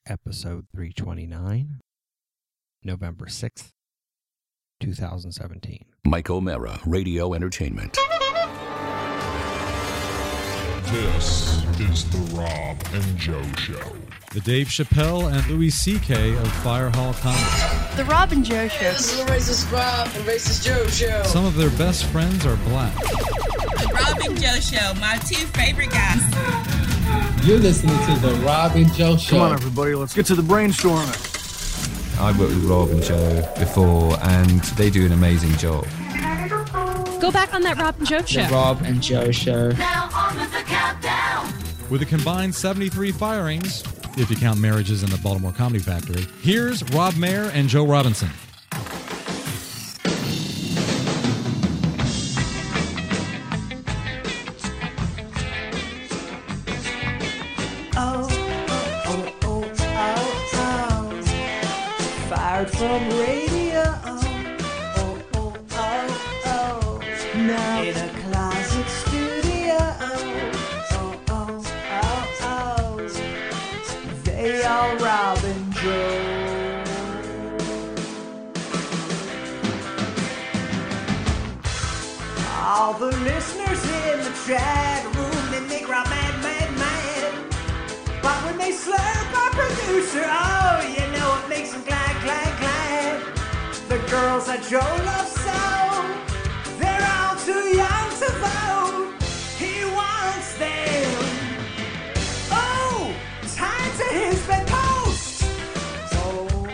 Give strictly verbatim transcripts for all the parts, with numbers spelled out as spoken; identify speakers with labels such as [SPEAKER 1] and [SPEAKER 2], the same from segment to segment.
[SPEAKER 1] episode three twenty-nine, November sixth, twenty seventeen.
[SPEAKER 2] Mike O'Mara, Radio Entertainment.
[SPEAKER 3] This is the Rob and Joe Show.
[SPEAKER 4] The Dave Chappelle and Louis C K of Fire Hall Comedy.
[SPEAKER 5] The Rob and Joe Show.
[SPEAKER 6] This is the Racist Rob and Racist Joe Show.
[SPEAKER 4] Some of their best friends are black.
[SPEAKER 7] The Rob and Joe Show, my two favorite guys.
[SPEAKER 8] You're listening to the Rob and Joe Show.
[SPEAKER 9] Come on, everybody, let's get to the brainstorming.
[SPEAKER 10] I've worked with Rob and Joe before, and they do an amazing job.
[SPEAKER 5] Go back on that Rob and Joe Show.
[SPEAKER 8] The Rob and Joe Show.
[SPEAKER 7] Now on with the countdown.
[SPEAKER 4] With a combined seventy-three firings, if you count marriages in the Baltimore Comedy Factory, here's Rob Mayer and Joe Robinson.
[SPEAKER 11] Oh, oh, oh, oh, oh, fired from radio. Oh, oh, oh, oh, now in a closet studio. Oh, oh, oh, oh, they are Rob and Joe. All the listeners in the chat room, they make Rob mad, mad, mad. But when they slurp our producer, oh, you know it makes them glad, glad, glad. The girls that Joe loves so, they're all too young to vote. He wants them. Oh, time to his bedpost. Oh,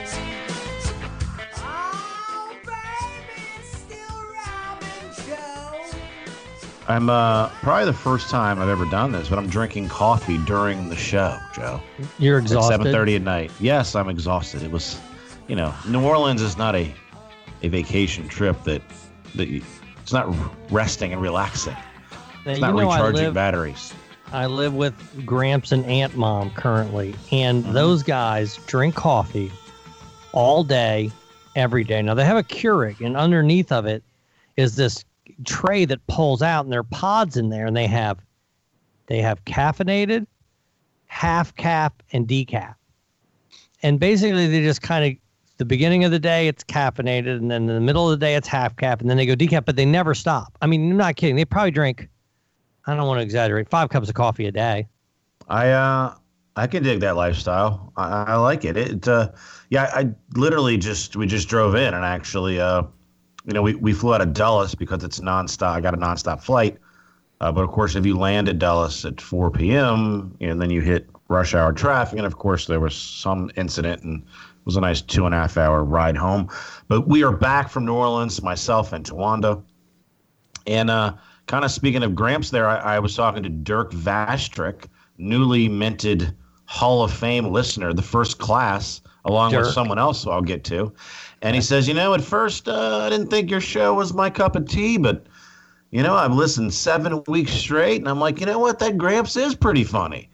[SPEAKER 11] oh, baby, it's still Rob and Joe.
[SPEAKER 12] I'm uh, probably the first time I've ever done this, but I'm drinking coffee during the show, Joe.
[SPEAKER 13] You're exhausted?
[SPEAKER 12] At seven thirty at night. Yes, I'm exhausted. It was, you know, New Orleans is not a a vacation trip that, that you, it's not resting and relaxing. It's
[SPEAKER 13] Now,
[SPEAKER 12] not
[SPEAKER 13] you know,
[SPEAKER 12] recharging
[SPEAKER 13] I live,
[SPEAKER 12] batteries.
[SPEAKER 13] I live with Gramps and Aunt Mom currently, and mm-hmm. those guys drink coffee all day, every day. Now, they have a Keurig, and underneath of it is this tray that pulls out, and there are pods in there, and they have they have caffeinated, half cap, and decaf. And basically, they just kind of, the beginning of the day, it's caffeinated, and then in the middle of the day, it's half cap, and then they go decaf, but they never stop. I mean, I'm not kidding. They probably drink, I don't want to exaggerate, five cups of coffee a day.
[SPEAKER 12] I uh, I can dig that lifestyle. I, I like it. It uh, yeah, I literally just, we just drove in, and actually, uh, you know, we, we flew out of Dulles because it's nonstop. I got a nonstop flight. Uh, but, of course, if you land at Dulles at four p.m., and then you hit rush hour traffic, and, of course, there was some incident, and it was a nice two and a half hour ride home. But we are back from New Orleans, myself and Tawanda. And uh, kind of speaking of Gramps there, I, I was talking to Dirk Vastrick, newly minted Hall of Fame listener, the first class, along Dirk. with someone else who I'll get to. And he says, you know, at first uh, I didn't think your show was my cup of tea, but, you know, I've listened seven weeks straight, and I'm like, you know what, that Gramps is pretty funny.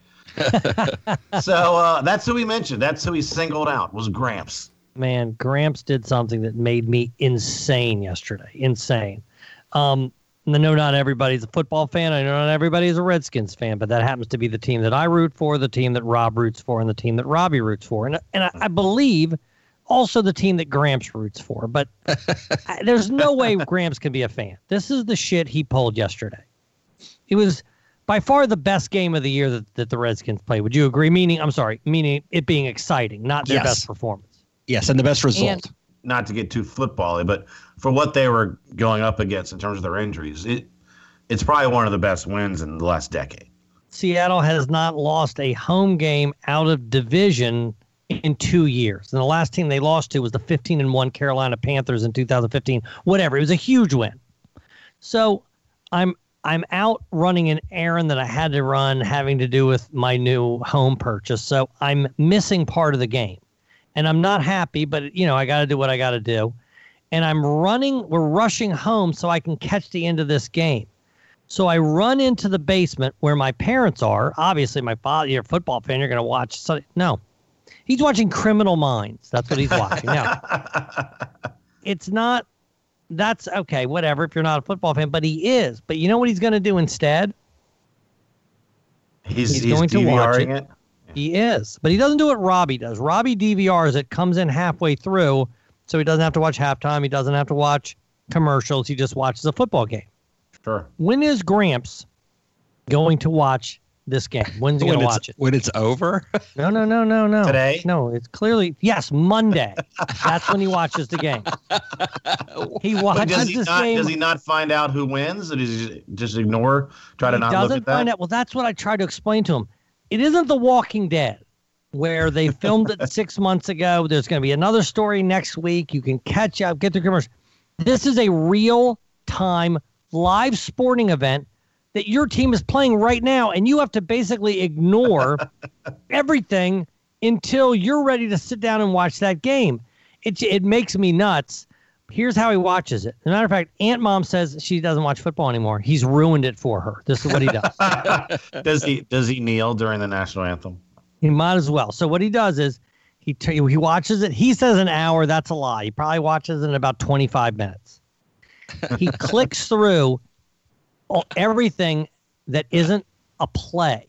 [SPEAKER 12] So uh, that's who he mentioned. That's who he singled out, was Gramps.
[SPEAKER 13] Man, Gramps did something that made me insane yesterday. Insane. Um, I know not everybody's a football fan. I know not everybody's a Redskins fan, but that happens to be the team that I root for, the team that Rob roots for, and the team that Robbie roots for. And, and I, I believe also the team that Gramps roots for. But I, there's no way Gramps can be a fan. This is the shit he pulled yesterday. It was by far the best game of the year that, that the Redskins played. Would you agree? Meaning, I'm sorry, meaning it being exciting, not their
[SPEAKER 9] yes.
[SPEAKER 13] best performance.
[SPEAKER 9] Yes, and the best result.
[SPEAKER 13] And,
[SPEAKER 12] not to get too football-y, but for what they were going up against in terms of their injuries, it it's probably one of the best wins in the last decade.
[SPEAKER 13] Seattle has not lost a home game out of division in two years. And the last team they lost to was the fifteen and one Carolina Panthers in two thousand fifteen. Whatever. It was a huge win. So I'm I'm out running an errand that I had to run having to do with my new home purchase. So I'm missing part of the game. And I'm not happy, but, you know, I got to do what I got to do. And I'm running, we're rushing home so I can catch the end of this game. So I run into the basement where my parents are. Obviously, my father, you're a football fan, you're going to watch. So, no, he's watching Criminal Minds. That's what he's watching. Now, it's not, that's okay, whatever, if you're not a football fan, but he is. But you know what he's going to do instead?
[SPEAKER 12] He's, he's, he's going to watch it. it.
[SPEAKER 13] He is, but he doesn't do what Robbie does. Robbie D V Rs it, comes in halfway through, so he doesn't have to watch halftime. He doesn't have to watch commercials. He just watches a football game.
[SPEAKER 12] Sure.
[SPEAKER 13] When is Gramps going to watch this game? When's he going to watch it?
[SPEAKER 1] When it's over?
[SPEAKER 13] No, no, no, no, no.
[SPEAKER 12] Today?
[SPEAKER 13] No, it's clearly, yes, Monday. That's when he watches the game. He watches
[SPEAKER 12] does he
[SPEAKER 13] this
[SPEAKER 12] not,
[SPEAKER 13] game.
[SPEAKER 12] Does he not find out who wins? Or does he just ignore, try to
[SPEAKER 13] he
[SPEAKER 12] not
[SPEAKER 13] doesn't
[SPEAKER 12] look at that?
[SPEAKER 13] find out. Well, that's what I tried to explain to him. It isn't The Walking Dead, where they filmed it six months ago. There's going to be another story next week. You can catch up, get the commercial. This is a real-time live sporting event that your team is playing right now, and you have to basically ignore everything until you're ready to sit down and watch that game. It, it makes me nuts. Here's how he watches it. As a matter of fact, Aunt Mom says she doesn't watch football anymore. He's ruined it for her. This is what he does.
[SPEAKER 12] does he does he kneel during the national anthem?
[SPEAKER 13] He might as well. So what he does is he t- he watches it. He says an hour. That's a lie. He probably watches it in about twenty-five minutes. He clicks through all, everything that isn't a play.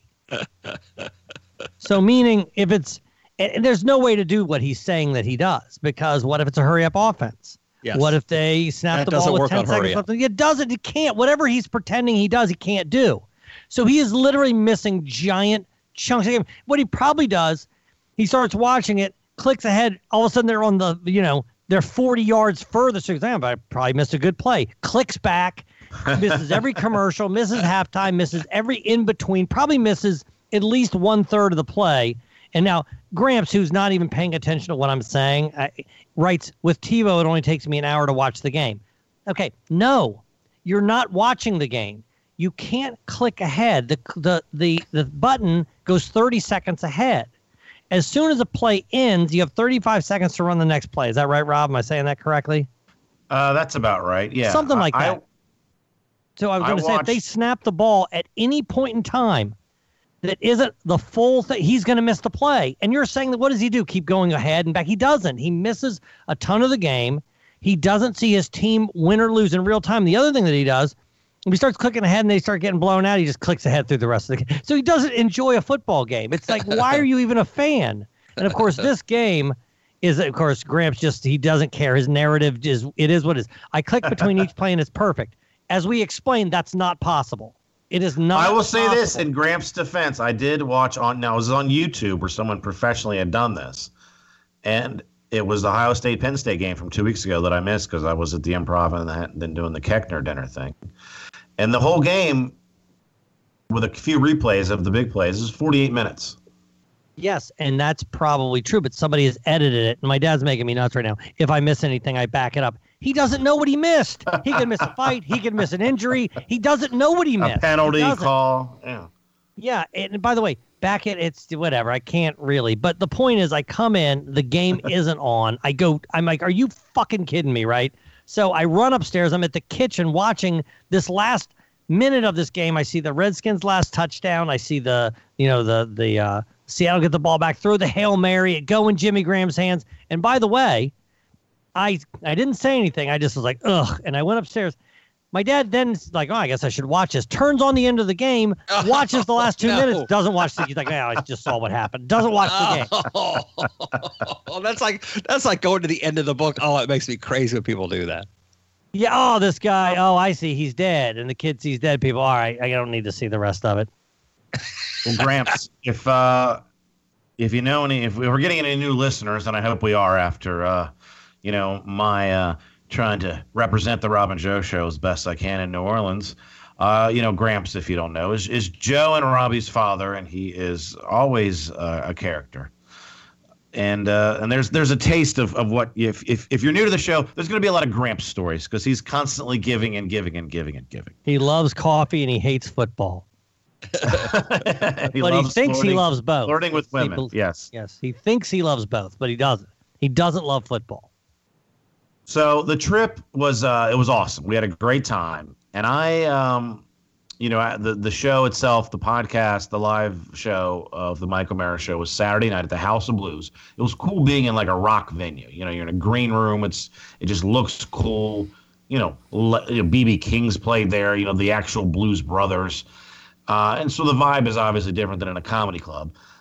[SPEAKER 13] So meaning if it's and there's no way to do what he's saying that he does, because what if it's a hurry up offense?
[SPEAKER 1] Yes.
[SPEAKER 13] What if they snap
[SPEAKER 1] That
[SPEAKER 13] the ball
[SPEAKER 1] doesn't
[SPEAKER 13] with
[SPEAKER 1] work
[SPEAKER 13] ten
[SPEAKER 1] on
[SPEAKER 13] seconds
[SPEAKER 1] hurry up.
[SPEAKER 13] left? It doesn't. It can't. Whatever he's pretending he does, he can't do. So he is literally missing giant chunks of game. What he probably does, he starts watching it, clicks ahead. All of a sudden, they're on the, you know, they're forty yards further. So he's like, I probably missed a good play. Clicks back, misses every commercial, misses halftime, misses every in between, probably misses at least one third of the play. And now Gramps, who's not even paying attention to what I'm saying, uh, writes, with TiVo, it only takes me an hour to watch the game. Okay, no, you're not watching the game. You can't click ahead. The, the, the, the button goes thirty seconds ahead. As soon as a play ends, you have thirty-five seconds to run the next play. Is that right, Rob? Am I saying that correctly?
[SPEAKER 12] Uh, that's about right, yeah.
[SPEAKER 13] Something like
[SPEAKER 12] I,
[SPEAKER 13] that.
[SPEAKER 12] I,
[SPEAKER 13] so I was
[SPEAKER 12] I
[SPEAKER 13] going to say, if they
[SPEAKER 12] watched-
[SPEAKER 13] snap the ball at any point in time that isn't the full thing, he's going to miss the play. And you're saying that what does he do? Keep going ahead and back? He doesn't. He misses a ton of the game. He doesn't see his team win or lose in real time. The other thing that he does, when he starts clicking ahead and they start getting blown out, he just clicks ahead through the rest of the game. So he doesn't enjoy a football game. It's like, why are you even a fan? And of course, this game is, of course, Gramps just, he doesn't care. His narrative is, it is what it is. I click between each play and it's perfect. As we explained, that's not possible. It is not.
[SPEAKER 12] I will say
[SPEAKER 13] possible.
[SPEAKER 12] this in Gramps' defense. I did watch on, now it was on YouTube where someone professionally had done this. And it was the Ohio State-Penn State game from two weeks ago that I missed because I was at the Improv and then doing the Keckner dinner thing. And the whole game, with a few replays of the big plays, is forty-eight minutes.
[SPEAKER 13] Yes, and that's probably true, but somebody has edited it. And my dad's making me nuts right now. If I miss anything, I back it up. He doesn't know what he missed. He could miss a fight. He could miss an injury. He doesn't know what he missed.
[SPEAKER 12] A penalty
[SPEAKER 13] He doesn't.
[SPEAKER 12] call. Yeah.
[SPEAKER 13] Yeah, and by the way, back it, it's whatever. I can't really. But the point is, I come in, the game isn't on. I go, I'm like, are you fucking kidding me, right? So I run upstairs. I'm at the kitchen watching this last minute of this game. I see the Redskins' last touchdown. I see the, you know, the the uh, Seattle get the ball back, throw the Hail Mary, it go in Jimmy Graham's hands. And by the way, I I didn't say anything. I just was like, ugh. And I went upstairs. My dad then is like, oh, I guess I should watch this. Turns on the end of the game, watches the last two
[SPEAKER 1] no.
[SPEAKER 13] minutes, doesn't watch the. He's like, yeah, I just saw what happened. Doesn't watch the game.
[SPEAKER 1] Oh, that's like that's like going to the end of the book. Oh, it makes me crazy when people do that.
[SPEAKER 13] Yeah. Oh, this guy. Oh, I see. He's dead, and the kid sees dead people. All right, I don't need to see the rest of it.
[SPEAKER 12] Well, Gramps, if uh, if you know any, if we're getting any new listeners, and I hope we are after, uh, you know, my uh, trying to represent the Rob and Joe show as best I can in New Orleans. Uh, you know, Gramps, if you don't know, is is Joe and Robbie's father, and he is always uh, a character. And uh, and there's there's a taste of, of what if, if if you're new to the show, there's going to be a lot of Gramps stories because he's constantly giving and giving and giving and giving.
[SPEAKER 13] He loves coffee and he hates football.
[SPEAKER 12] he
[SPEAKER 13] but he thinks
[SPEAKER 12] flirting,
[SPEAKER 13] he loves both.
[SPEAKER 12] Flirting with women,
[SPEAKER 13] He,
[SPEAKER 12] yes.
[SPEAKER 13] Yes, he thinks he loves both, but he doesn't. He doesn't love football.
[SPEAKER 12] So the trip was uh, it was awesome. We had a great time, and I, um, you know, the the show itself, the podcast, the live show of the Mike O'Mara show was Saturday night at the House of Blues. It was cool being in like a rock venue. You know, you're in a green room. It's it just looks cool. You know, B B King's played there. You know, the actual Blues Brothers. Uh, and so the vibe is obviously different than in a comedy club.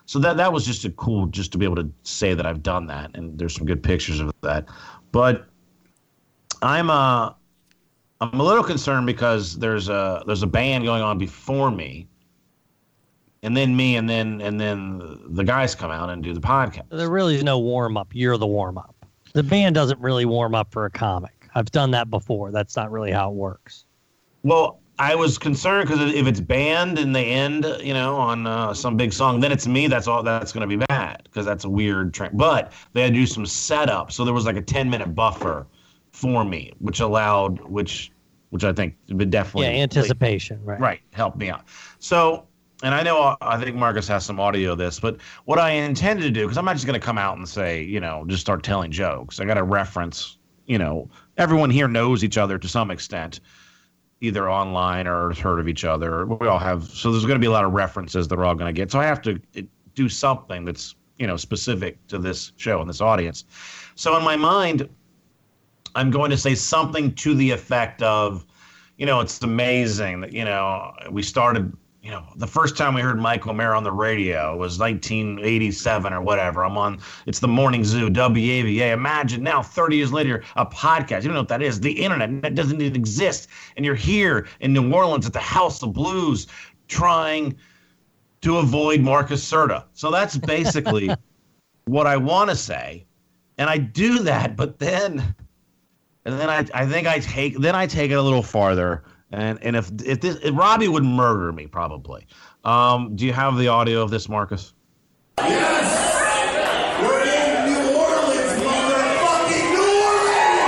[SPEAKER 12] so that that was just a cool, just to be able to say that I've done that, and there's some good pictures of that. But I'm uh I'm a little concerned because there's a there's a band going on before me, and then me, and then and then the guys come out and do the podcast.
[SPEAKER 13] There really is no warm up. You're the warm up. The band doesn't really warm up for a comic. I've done that before. That's not really how it works.
[SPEAKER 12] Well, I was concerned because if it's band and they end, you know, on uh, some big song, then it's me. That's all. That's going to be bad because that's a weird track. But they had to do some setup, so there was like a ten minute buffer for me, which allowed, which, which I think would definitely
[SPEAKER 13] yeah anticipation, right?
[SPEAKER 12] Right, help me out. So, and I know I think Marcus has some audio of this, but what I intended to do, because I'm not just going to come out and say, you know, just start telling jokes. I got to reference, you know, everyone here knows each other to some extent, either online or has heard of each other. We all have, so there's going to be a lot of references that we're all going to get. So I have to do something that's, you know, specific to this show and this audience. So in my mind, I'm going to say something to the effect of, you know, it's amazing that, you know, we started, you know, the first time we heard Mike O'Mara on the radio was nineteen eighty-seven or whatever. I'm on, it's the Morning Zoo, W A V A. Imagine now, thirty years later, a podcast. You don't know what that is. The internet, that doesn't even exist. And you're here in New Orleans at the House of Blues trying to avoid Marcus Serta. So that's basically what I want to say. And I do that, but then, and then I, I think I take, then I take it a little farther. And and if if this if Robbie would murder me probably. Um, do you have the audio of this, Marcus?
[SPEAKER 14] Yes, we're in New Orleans, motherfucking New Orleans.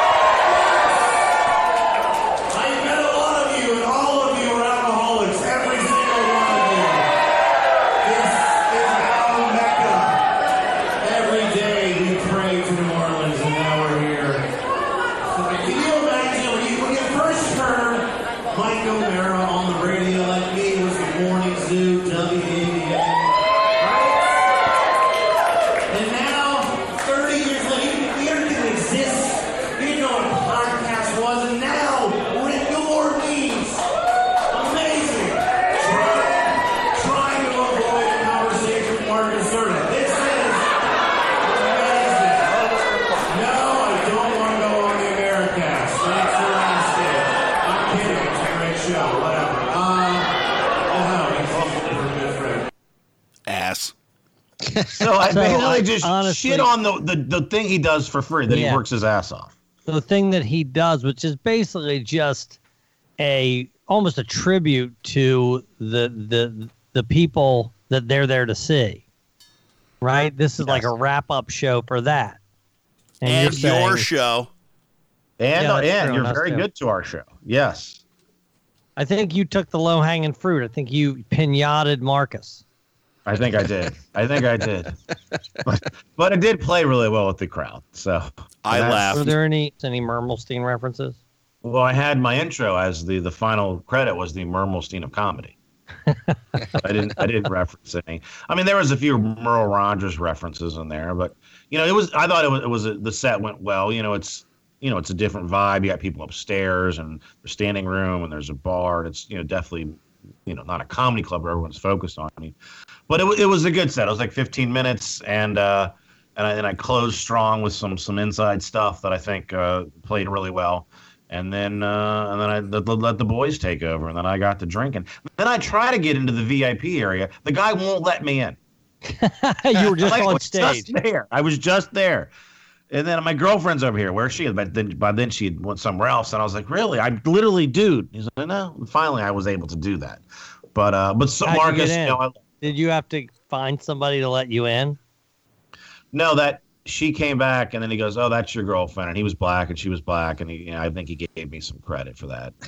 [SPEAKER 14] I met a lot of you, and all of you are alcoholics. Every single one of you. This is our Mecca. Every day we pray to New Orleans, and now we're here. So can you imagine when you when you first heard Mike O'Mara on the radio like me was the Morning Zoo, W A V A, right? And now, thirty years later, the internet didn't exist. You didn't know what a podcast was, and now we're in New Orleans. Amazing. Trying, trying to avoid a conversation with Marcus Serta. This is amazing. No, I don't want to go on the Americast. Thanks for asking. I'm kidding. It's a great show. Whatever. Um, oh, he's also a good friend.
[SPEAKER 15] Ass.
[SPEAKER 12] So I
[SPEAKER 13] So,
[SPEAKER 12] basically
[SPEAKER 13] I-
[SPEAKER 12] just
[SPEAKER 13] honestly-
[SPEAKER 12] shit on the, the, the thing he does for free, that
[SPEAKER 13] Yeah.
[SPEAKER 12] he works his ass off.
[SPEAKER 13] The thing that he does, which is basically just a almost a tribute to the the the people that they're there to see. Right? This is like a wrap-up show for that.
[SPEAKER 15] And,
[SPEAKER 13] you're
[SPEAKER 15] your
[SPEAKER 13] saying-
[SPEAKER 15] show.
[SPEAKER 12] And,
[SPEAKER 13] Yeah,
[SPEAKER 12] uh,
[SPEAKER 13] that's
[SPEAKER 12] and
[SPEAKER 13] true,
[SPEAKER 12] you're
[SPEAKER 13] that's
[SPEAKER 12] very
[SPEAKER 13] true.
[SPEAKER 12] good to our show. Yes.
[SPEAKER 13] I think you took the low-hanging fruit. I think you pinated Marcus.
[SPEAKER 12] I think I did. I think I did. But, but it did play really well with the crowd. So
[SPEAKER 15] I
[SPEAKER 12] that's-
[SPEAKER 15] laughed.
[SPEAKER 13] Were there any any Mermelstein references?
[SPEAKER 12] Well, I had my intro as the, the final credit was the Mermelstein of comedy. I didn't I didn't reference any. I mean, there was a few Merle Rogers references in there, but you know, it was. I thought it was. It was a, the set went well. You know, it's you know, it's a different vibe. You got people upstairs and there's standing room and there's a bar. And it's you know definitely you know not a comedy club where everyone's focused on me, but it wa- it was a good set. It was like fifteen minutes and. uh And I, and I closed strong with some some inside stuff that I think uh, played really well, and then uh, and then I let, let the boys take over, and then I got to drinking. Then I try to get into the V I P area. The guy won't let me in.
[SPEAKER 13] You were just
[SPEAKER 12] Like, I
[SPEAKER 13] on
[SPEAKER 12] was
[SPEAKER 13] stage.
[SPEAKER 12] Just there. I was just there, and then my girlfriend's over here. Where's she? But then by then she went somewhere else, and I was like, really? I literally, dude. He's like, no. And finally, I was able to do that. But uh, but so
[SPEAKER 13] How'd you
[SPEAKER 12] Marcus,
[SPEAKER 13] get in?
[SPEAKER 12] you know, I,
[SPEAKER 13] Did you have to find somebody to let you in?
[SPEAKER 12] No, that she came back and then he goes, "Oh, that's your girlfriend," and he was black and she was black, and he, you know, I think he gave me some credit for that.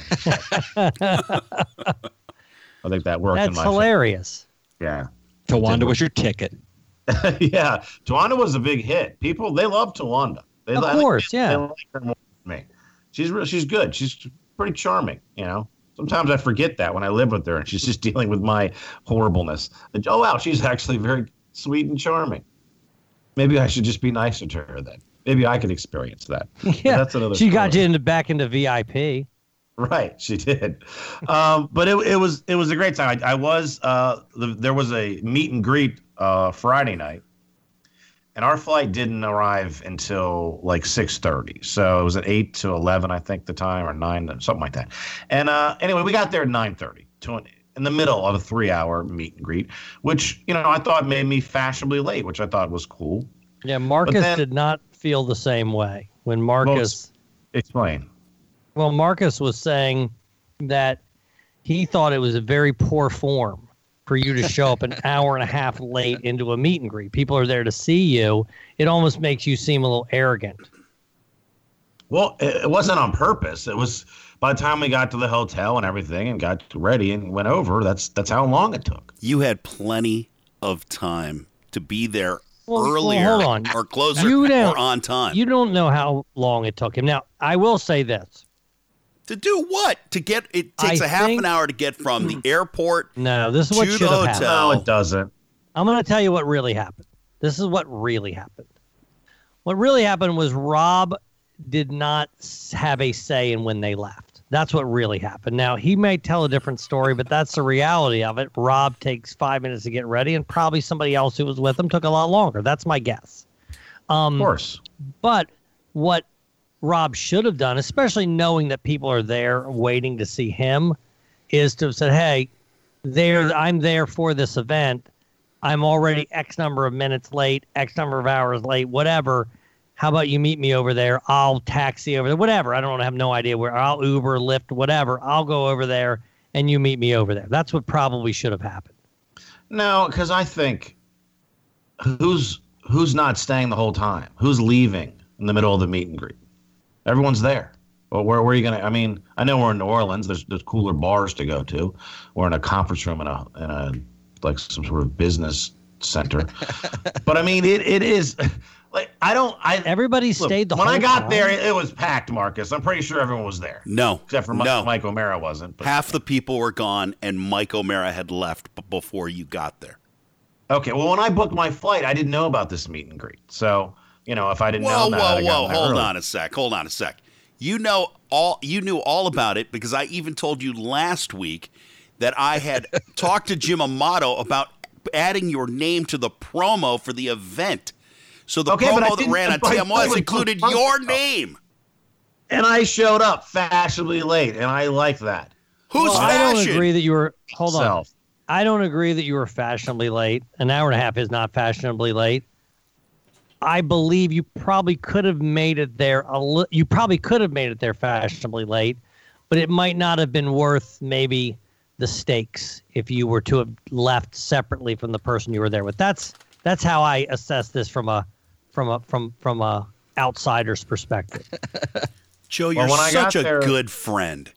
[SPEAKER 12] I think that worked.
[SPEAKER 13] That's
[SPEAKER 12] in my
[SPEAKER 13] hilarious.
[SPEAKER 12] Favor. Yeah,
[SPEAKER 1] Tawanda was your ticket.
[SPEAKER 12] yeah. Tawanda was a big hit. People they love Tawanda. They,
[SPEAKER 13] Of
[SPEAKER 12] I think
[SPEAKER 13] course,
[SPEAKER 12] they,
[SPEAKER 13] yeah.
[SPEAKER 12] They like her more than me. She's real, she's good. She's pretty charming. You know. Sometimes I forget that when I live with her and she's just dealing with my horribleness. And, oh wow, she's actually very sweet and charming. Maybe I should just be nicer to her then. Maybe I could experience that. But
[SPEAKER 13] Yeah,
[SPEAKER 12] that's another
[SPEAKER 13] she got
[SPEAKER 12] story.
[SPEAKER 13] you into back into V I P.
[SPEAKER 12] Right, she did. Um, but it, it was it was a great time. I, I was uh, the, there was a meet and greet uh, Friday night, and our flight didn't arrive until like six thirty. So it was at eight to eleven, I think, the time, or nine, something like that. And uh, anyway, we got there at nine thirty, in the middle of a three-hour meet and greet, which, you know, I thought made me fashionably late, which I thought was cool.
[SPEAKER 13] Yeah, Marcus then, did not feel the same way. When Marcus...
[SPEAKER 12] Well, explain.
[SPEAKER 13] Well, Marcus was saying that he thought it was a very poor form for you to show up an hour and a half late into a meet and greet. People are there to see you. It almost makes you seem a little arrogant.
[SPEAKER 12] Well, it wasn't on purpose. It was by the time we got to the hotel and everything and got ready and went over, that's that's how long it took.
[SPEAKER 15] You had plenty of time to be there
[SPEAKER 13] well,
[SPEAKER 15] earlier
[SPEAKER 13] well, hold on.
[SPEAKER 15] or closer
[SPEAKER 13] you don't,
[SPEAKER 15] or on time.
[SPEAKER 13] You don't know how long it took him. Now, I will say this.
[SPEAKER 15] To do what? To get it takes
[SPEAKER 13] I
[SPEAKER 15] a half
[SPEAKER 13] think,
[SPEAKER 15] an hour to get from the airport.
[SPEAKER 13] No, this is what
[SPEAKER 15] to
[SPEAKER 13] should
[SPEAKER 15] the
[SPEAKER 13] have happened.
[SPEAKER 12] No, it doesn't.
[SPEAKER 13] I'm going to tell you what really happened. This is what really happened. What really happened was Rob did not have a say in when they left. That's what really happened. Now, he may tell a different story, but that's the reality of it. Rob takes five minutes to get ready, and probably somebody else who was with him took a lot longer. That's my guess. Um,
[SPEAKER 12] of course.
[SPEAKER 13] But what Rob should have done, especially knowing that people are there waiting to see him, is to have said, hey, there, I'm there for this event. I'm already X number of minutes late, X number of hours late, whatever. How about you meet me over there? I'll taxi over there, whatever. I don't have no idea where. I'll Uber, Lyft, whatever. I'll go over there and you meet me over there. That's what probably should have happened.
[SPEAKER 12] No, because I think who's who's not staying the whole time? Who's leaving in the middle of the meet and greet? Everyone's there. Well, where, where are you going to? I mean, I know we're in New Orleans. There's there's cooler bars to go to. We're in a conference room in a in a like some sort of business center. But I mean, it it is. Like I don't. I
[SPEAKER 13] everybody
[SPEAKER 12] look,
[SPEAKER 13] stayed the
[SPEAKER 12] when
[SPEAKER 13] whole
[SPEAKER 12] I got
[SPEAKER 13] time.
[SPEAKER 12] there. It, it was packed, Marcus. I'm pretty sure everyone was there.
[SPEAKER 15] No,
[SPEAKER 12] except for Mike,
[SPEAKER 15] no.
[SPEAKER 12] Mike O'Mara wasn't. But.
[SPEAKER 15] Half the people were gone, and Mike O'Mara had left b- before you got there.
[SPEAKER 12] Okay, well, when I booked my flight, I didn't know about this meet and greet. So you know, if I didn't
[SPEAKER 15] whoa,
[SPEAKER 12] know about
[SPEAKER 15] whoa,
[SPEAKER 12] it, I
[SPEAKER 15] whoa,
[SPEAKER 12] got
[SPEAKER 15] hold
[SPEAKER 12] early.
[SPEAKER 15] on a sec. Hold on a sec. You know all. You knew all about it because I even told you last week that I had talked to Jim Amato about adding your name to the promo for the event. So the
[SPEAKER 12] okay,
[SPEAKER 15] promo that ran on T M was included your name.
[SPEAKER 12] And I showed up fashionably late, and I like that.
[SPEAKER 15] Who's
[SPEAKER 13] well,
[SPEAKER 15] fashion?
[SPEAKER 13] I don't agree that you were. Hold
[SPEAKER 12] Self.
[SPEAKER 13] on. I don't agree that you were fashionably late. An hour and a half is not fashionably late. I believe you probably could have made it there. A li- you probably could have made it there fashionably late, but it might not have been worth maybe the stakes if you were to have left separately from the person you were there with. That's that's how I assess this from a from a from from a outsider's perspective.
[SPEAKER 15] Joe, you're
[SPEAKER 12] well, when I
[SPEAKER 15] such
[SPEAKER 12] got
[SPEAKER 15] a
[SPEAKER 12] there,
[SPEAKER 15] good friend.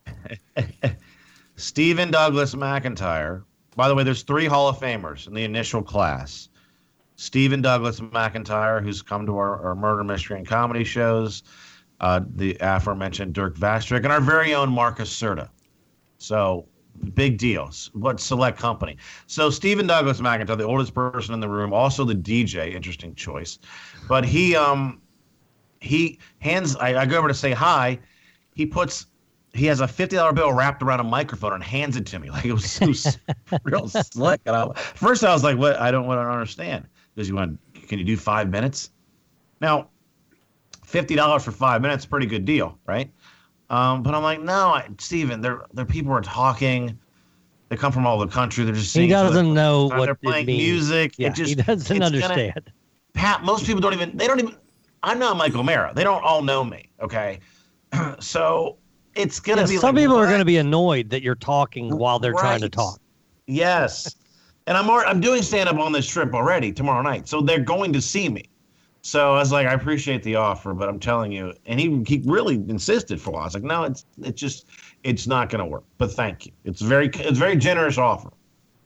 [SPEAKER 12] Stephen Douglas McIntyre. By the way, there's three Hall of Famers in the initial class. Stephen Douglas McIntyre, who's come to our, our murder, mystery, and comedy shows. Uh, the aforementioned Dirk Vastrick, and our very own Marcus Serta. So, big deals. What select company. So, Stephen Douglas McIntyre, the oldest person in the room, also the D J, interesting choice. But he um he hands, I, I go over to say hi. He puts, he has a fifty dollar bill wrapped around a microphone and hands it to me. Like it was so real slick. And I, first I was like, what? I don't want to understand. Because you want, can you do five minutes? Now, fifty dollars for five minutes, pretty good deal, right? Um, but I'm like, no, I, Steven, they're, they're people are talking. They come from all over the country. They're just
[SPEAKER 13] He doesn't
[SPEAKER 12] the,
[SPEAKER 13] know
[SPEAKER 12] they're
[SPEAKER 13] what
[SPEAKER 12] They're playing
[SPEAKER 13] it means.
[SPEAKER 12] music.
[SPEAKER 13] Yeah,
[SPEAKER 12] it just,
[SPEAKER 13] he doesn't understand.
[SPEAKER 12] Gonna, Pat, most people don't even, they don't even, I'm not Mike O'Mara. They don't all know me, okay? So it's going to
[SPEAKER 13] Yeah,
[SPEAKER 12] be
[SPEAKER 13] some
[SPEAKER 12] like,
[SPEAKER 13] people
[SPEAKER 12] what?
[SPEAKER 13] are going to be annoyed that you're talking while they're trying to
[SPEAKER 12] Right.
[SPEAKER 13] talk.
[SPEAKER 12] Yes. And I'm already, I'm doing stand-up on this trip already tomorrow night. So they're going to see me. So I was like, I appreciate the offer, but I'm telling you. And he he really insisted for a while. I was like, no, it's it's just, it's not going to work. But thank you. It's very it's very generous offer. It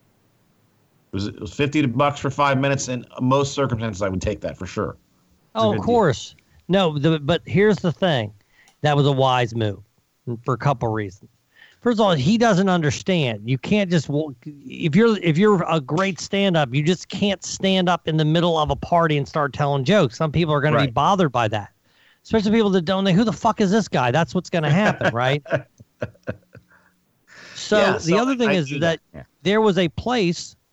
[SPEAKER 12] was, it was fifty bucks for five minutes. In most circumstances, I would take that for sure. It's
[SPEAKER 13] Oh, of course. No, the, but here's the thing. That was a wise move for a couple reasons. First of all, he doesn't understand. You can't just if you're if you're a great stand-up, you just can't stand up in the middle of a party and start telling jokes. Some people are going to be bothered by that, especially people that don't know who the fuck is this guy. That's what's going to happen, right? So
[SPEAKER 12] Yeah,
[SPEAKER 13] the
[SPEAKER 12] so
[SPEAKER 13] other thing
[SPEAKER 12] I
[SPEAKER 13] is
[SPEAKER 12] do
[SPEAKER 13] that
[SPEAKER 12] that. Yeah.
[SPEAKER 13] there was a place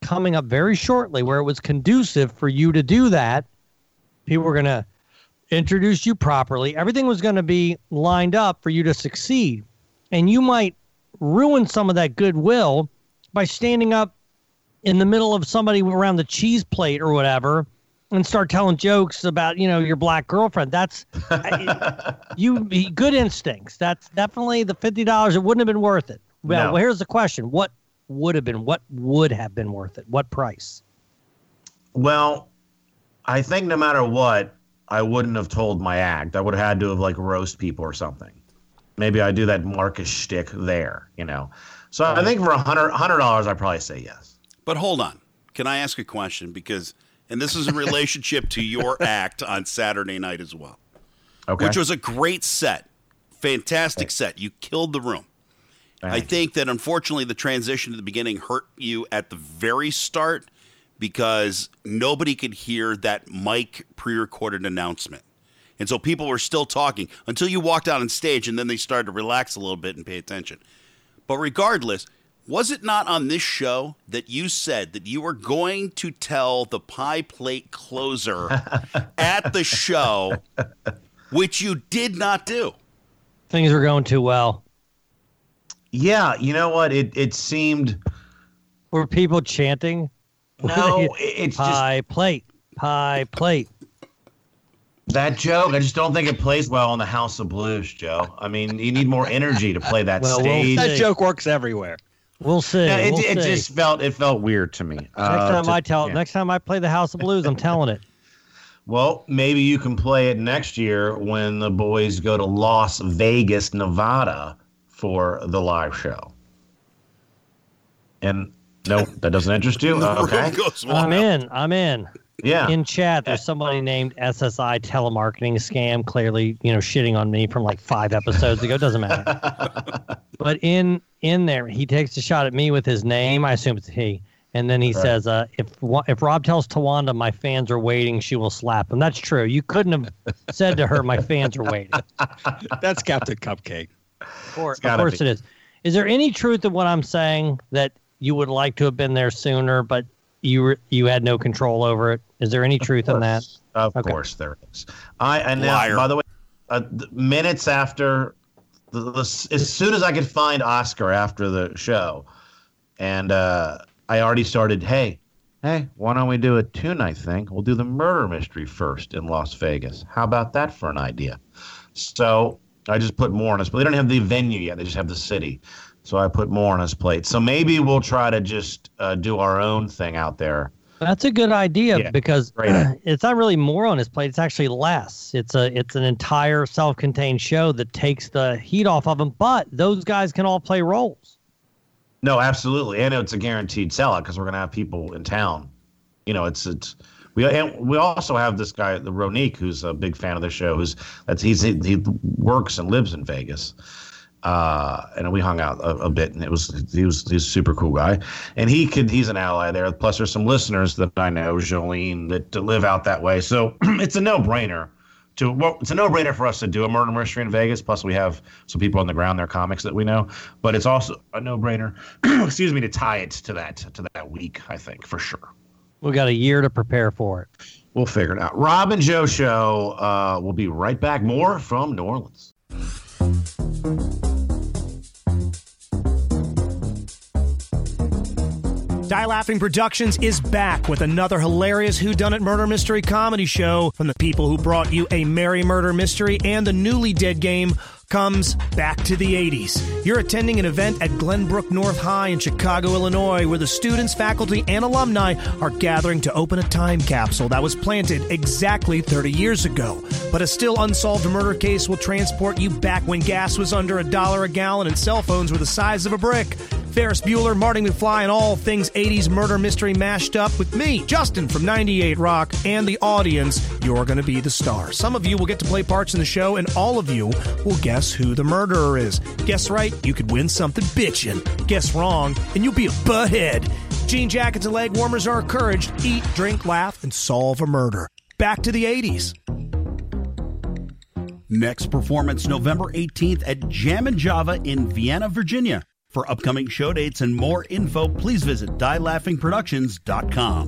[SPEAKER 13] coming up very shortly where it was conducive for you to do that. People were going to introduce you properly. Everything was going to be lined up for you to succeed. And you might ruin some of that goodwill by standing up in the middle of somebody around the cheese plate or whatever and start telling jokes about, you know, your black girlfriend. That's you good instincts. That's definitely the fifty dollars. It wouldn't have been worth it. Well,
[SPEAKER 12] No.
[SPEAKER 13] well, here's the question. What would have been, what would have been worth it? What price?
[SPEAKER 12] Well, I think no matter what, I wouldn't have told my act. I would have had to have like roast people or something. Maybe I do that Marcus shtick there, you know. So I think for a hundred hundred dollars, I'd probably say yes.
[SPEAKER 15] But hold on. Can I ask a question? Because, and this is in relationship to your act on Saturday night as well.
[SPEAKER 12] Okay.
[SPEAKER 15] Which was a great set. Fantastic set. You killed the room.
[SPEAKER 12] Thank
[SPEAKER 15] I
[SPEAKER 12] you.
[SPEAKER 15] think that unfortunately the transition at the beginning hurt you at the very start because nobody could hear that mic pre-recorded announcement. And so people were still talking until you walked out on stage, and then they started to relax a little bit and pay attention. But regardless, was it not on this show that you said that you were going to tell the pie plate closer at the show, which you did not do?
[SPEAKER 13] Things were going too well.
[SPEAKER 12] Yeah, you know what? It it seemed.
[SPEAKER 13] Were people chanting?
[SPEAKER 12] No, it's just
[SPEAKER 13] pie plate, pie plate.
[SPEAKER 12] that joke. I just don't think it plays well on the House of Blues, Joe. I mean, you need more energy to play that
[SPEAKER 13] Well, we'll
[SPEAKER 12] stage.
[SPEAKER 1] That joke works everywhere.
[SPEAKER 13] We'll see.
[SPEAKER 12] Yeah, it,
[SPEAKER 13] we'll
[SPEAKER 12] it
[SPEAKER 13] see.
[SPEAKER 12] just felt it felt weird to me.
[SPEAKER 13] Next
[SPEAKER 12] Uh,
[SPEAKER 13] time
[SPEAKER 12] to-
[SPEAKER 13] I tell,
[SPEAKER 12] yeah.
[SPEAKER 13] next time I play the House of Blues, I'm telling it.
[SPEAKER 12] Well, maybe you can play it next year when the boys go to Las Vegas, Nevada for the live show. And no, that doesn't interest you? Uh, okay.
[SPEAKER 15] Goes
[SPEAKER 13] I'm
[SPEAKER 15] wild.
[SPEAKER 13] in. I'm in.
[SPEAKER 12] Yeah.
[SPEAKER 13] In chat, there's somebody named S S I telemarketing scam, clearly, you know, shitting on me from like five episodes ago. Doesn't matter. But in in there, he takes a shot at me with his name. I assume it's he. And then he
[SPEAKER 12] Right.
[SPEAKER 13] says, uh, if Wa- if Rob tells Tawanda my fans are waiting, she will slap him. That's true. You couldn't have said to her, my fans are waiting.
[SPEAKER 1] That's Captain Cupcake.
[SPEAKER 13] Of course, of
[SPEAKER 12] gotta
[SPEAKER 13] course
[SPEAKER 12] be.
[SPEAKER 13] it is. Is there any truth in what I'm saying that you would like to have been there sooner, but you were, you had no control over it? Is there any truth in that?
[SPEAKER 12] Of
[SPEAKER 13] Okay.
[SPEAKER 12] course there is. I and now,
[SPEAKER 15] Liar.
[SPEAKER 12] by the way, uh, the minutes after, the, the, as soon as I could find Oscar after the show, and uh, I already started, hey, hey, why don't we do a two-night thing? We'll do the murder mystery first in Las Vegas. How about that for an idea? So I just put more on his plate. They don't have the venue yet. They just have the city. So I put more on his plate. So maybe we'll try to just uh, do our own thing out there.
[SPEAKER 13] That's a good idea
[SPEAKER 12] Yeah,
[SPEAKER 13] because
[SPEAKER 12] great idea.
[SPEAKER 13] it's not really more on his plate. It's actually less. It's a it's an entire self-contained show that takes the heat off of him. But those guys can all play roles.
[SPEAKER 12] No, absolutely, and it's a guaranteed sellout because we're gonna have people in town. You know, it's it's we and we also have this guy, the Ronique, who's a big fan of the show. Who's that's he's he, he works and lives in Vegas, uh, and we hung out a, a bit, and it was he was he's a super cool guy, and he could he's an ally there. Plus, there's some listeners that I know, Jolene, that, that live out that way, so it's a no brainer. To well, it's a no-brainer for us to do a murder mystery in Vegas. Plus, we have some people on the ground, their comics that we know. But it's also a no-brainer, excuse me, to tie it to that to that week. I think for sure.
[SPEAKER 13] We got a year to prepare for it.
[SPEAKER 12] We'll figure it out. Rob and Joe show. Uh, we'll be right back. More from New Orleans.
[SPEAKER 16] Die Laughing Productions is back with another hilarious whodunit murder mystery comedy show from the people who brought you A Merry Murder Mystery and The Newly Dead Game comes back to the eighties. You're attending an event at Glenbrook North High in Chicago, Illinois, where the students, faculty, and alumni are gathering to open a time capsule that was planted exactly thirty years ago. But a still unsolved murder case will transport you back when gas was under a dollar a gallon and cell phones were the size of a brick. Ferris Bueller, Marty McFly, and all things eighties murder mystery mashed up with me, Justin from ninety-eight Rock, and the audience. You're going to be the star. Some of you will get to play parts in the show, and all of you will guess who the murderer is. Guess right, you could win something bitchin'. Guess wrong, and you'll be a butthead. Jean jackets and leg warmers are encouraged. Eat, drink, laugh, and solve a murder. Back to the eighties.
[SPEAKER 15] Next performance November eighteenth at Jam and Java in Vienna, Virginia. For upcoming show dates and more info, please visit die laughing productions dot com.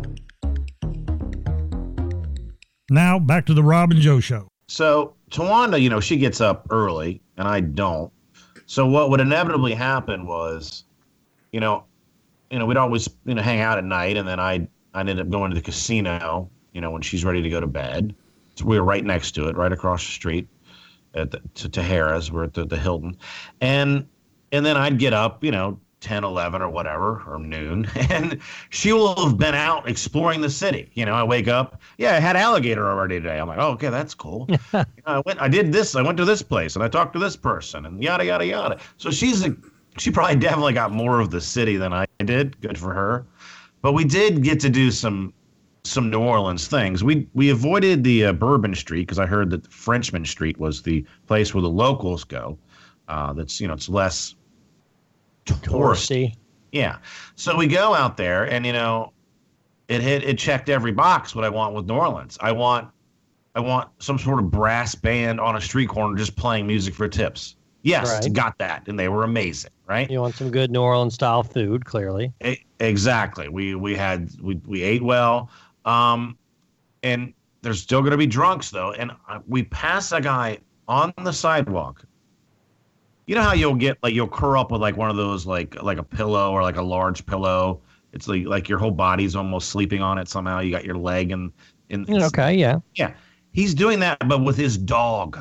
[SPEAKER 17] Now, back to the Rob and Joe Show.
[SPEAKER 12] So, Tawanda, you know, she gets up early, and I don't. So what would inevitably happen was, you know, you know, we'd always, you know, hang out at night, and then I'd, I'd end up going to the casino, you know, when she's ready to go to bed. So we were right next to it, right across the street at the, to, to Harrah's. We're at the, the Hilton. And and then I'd get up, you know, ten, eleven or whatever, or noon, and she will have been out exploring the city. You know, I wake up, yeah, I had alligator already today. I'm like, oh, okay, that's cool. you know, I went, I did this, I went to this place, and I talked to this person, and yada, yada, yada. So she's a, she probably definitely got more of the city than I did. Good for her. But we did get to do some some New Orleans things. We we avoided the uh, Bourbon Street because I heard that Frenchman Street was the place where the locals go. Uh, that's, you know, it's less touristy. Yeah. So we go out there, and, you know, it hit it checked every box what I want with New Orleans. I want I want some sort of brass band on a street corner just playing music for tips. Yes,
[SPEAKER 13] Right.
[SPEAKER 12] got that, and they were amazing, right?
[SPEAKER 13] You want some good New Orleans style food, clearly.
[SPEAKER 12] E- exactly. We we had we we ate well, um, and there's still going to be drunks though. And uh, we pass a guy on the sidewalk. You know how you'll get like you'll curl up with like one of those like like a pillow or like a large pillow. It's like like your whole body's almost sleeping on it somehow. You got your leg and in.
[SPEAKER 13] Okay, yeah.
[SPEAKER 12] Yeah, he's doing that, but with his dog.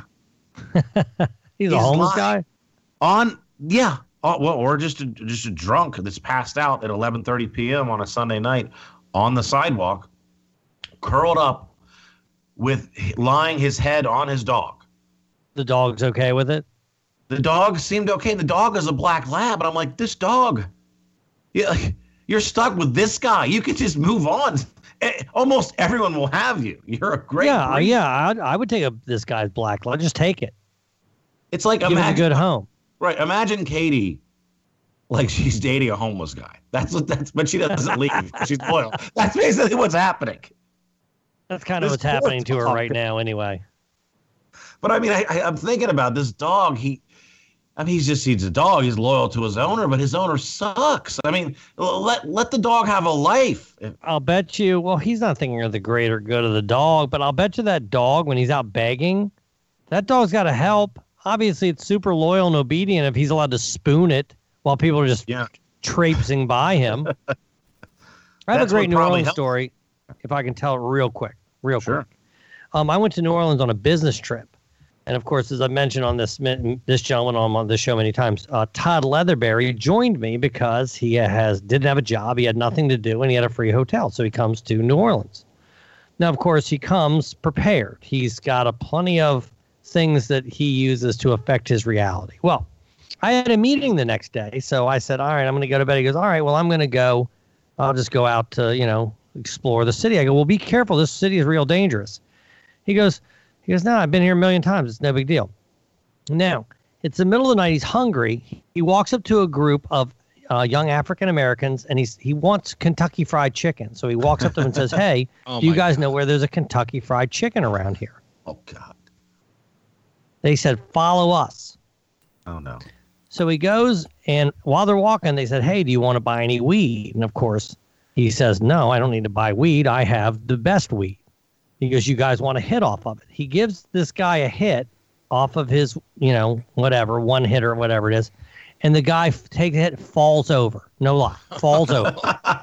[SPEAKER 13] He's a homeless
[SPEAKER 12] lying.
[SPEAKER 13] guy?
[SPEAKER 12] On, yeah. Oh, well, or just a, just a drunk that's passed out at eleven thirty p.m. on a Sunday night on the sidewalk, curled up with lying his head on his dog.
[SPEAKER 13] The dog's okay with it?
[SPEAKER 12] The dog seemed okay. The dog is a black lab, and I'm like, this dog, yeah, you're stuck with this guy. You can just move on. Almost everyone will have you. You're a great
[SPEAKER 13] Yeah,
[SPEAKER 12] breed.
[SPEAKER 13] yeah. I, I would take a, this guy's black lab. Just take it.
[SPEAKER 12] It's like
[SPEAKER 13] Give it a
[SPEAKER 12] imagine,
[SPEAKER 13] good home.
[SPEAKER 12] Right. Imagine Katie, like she's dating a homeless guy. That's what that's. But she doesn't leave. She's loyal. That's basically what's happening.
[SPEAKER 13] That's kind of
[SPEAKER 12] This
[SPEAKER 13] what's happening to her
[SPEAKER 12] dog.
[SPEAKER 13] right now, anyway.
[SPEAKER 12] But I mean, I, I, I'm thinking about this dog. He, I mean, he's just he's a dog. He's loyal to his owner, but his owner sucks. I mean, let let the dog have a life.
[SPEAKER 13] I'll bet you. Well, he's not thinking of the greater good of the dog, but I'll bet you that dog, when he's out begging, that dog's got to help. Obviously, it's super loyal and obedient if he's allowed to spoon it while people are just
[SPEAKER 12] yeah.
[SPEAKER 13] traipsing by him. I have
[SPEAKER 12] That's
[SPEAKER 13] a great
[SPEAKER 12] what
[SPEAKER 13] New
[SPEAKER 12] probably
[SPEAKER 13] Orleans
[SPEAKER 12] helped.
[SPEAKER 13] story, if I can tell it real quick. Real
[SPEAKER 12] Sure.
[SPEAKER 13] quick. Um, I went to New Orleans on a business trip. And, of course, as I mentioned on this this gentleman on, on this show many times, uh, Todd Leatherberry joined me because he has didn't have a job. He had nothing to do, and he had a free hotel. So he comes to New Orleans. Now, of course, he comes prepared. He's got a plenty of things that he uses to affect his reality. Well, I had a meeting the next day, so I said, all right, I'm going to go to bed. He goes, all right, well, I'm going to go. I'll just go out to, you know, explore the city. I go, well, be careful. This city is real dangerous. He goes, he goes, no, I've been here a million times. It's no big deal. Now, it's the middle of the night. He's hungry. He walks up to a group of uh, young African Americans, and he's he wants Kentucky Fried Chicken. So he walks up to them and says, hey,
[SPEAKER 1] Oh
[SPEAKER 13] do you
[SPEAKER 1] my
[SPEAKER 13] guys know where there's a Kentucky Fried Chicken around here?
[SPEAKER 12] Oh God.
[SPEAKER 13] They said, follow us.
[SPEAKER 12] Oh no.
[SPEAKER 13] So he goes, and while they're walking, they said, hey, do you want to buy any weed? And of course, he says, no, I don't need to buy weed. I have the best weed. He goes, you guys want a hit off of it? He gives this guy a hit off of his, you know, whatever, one hit or whatever it is. And the guy f- takes a hit, falls over. No lie, falls over.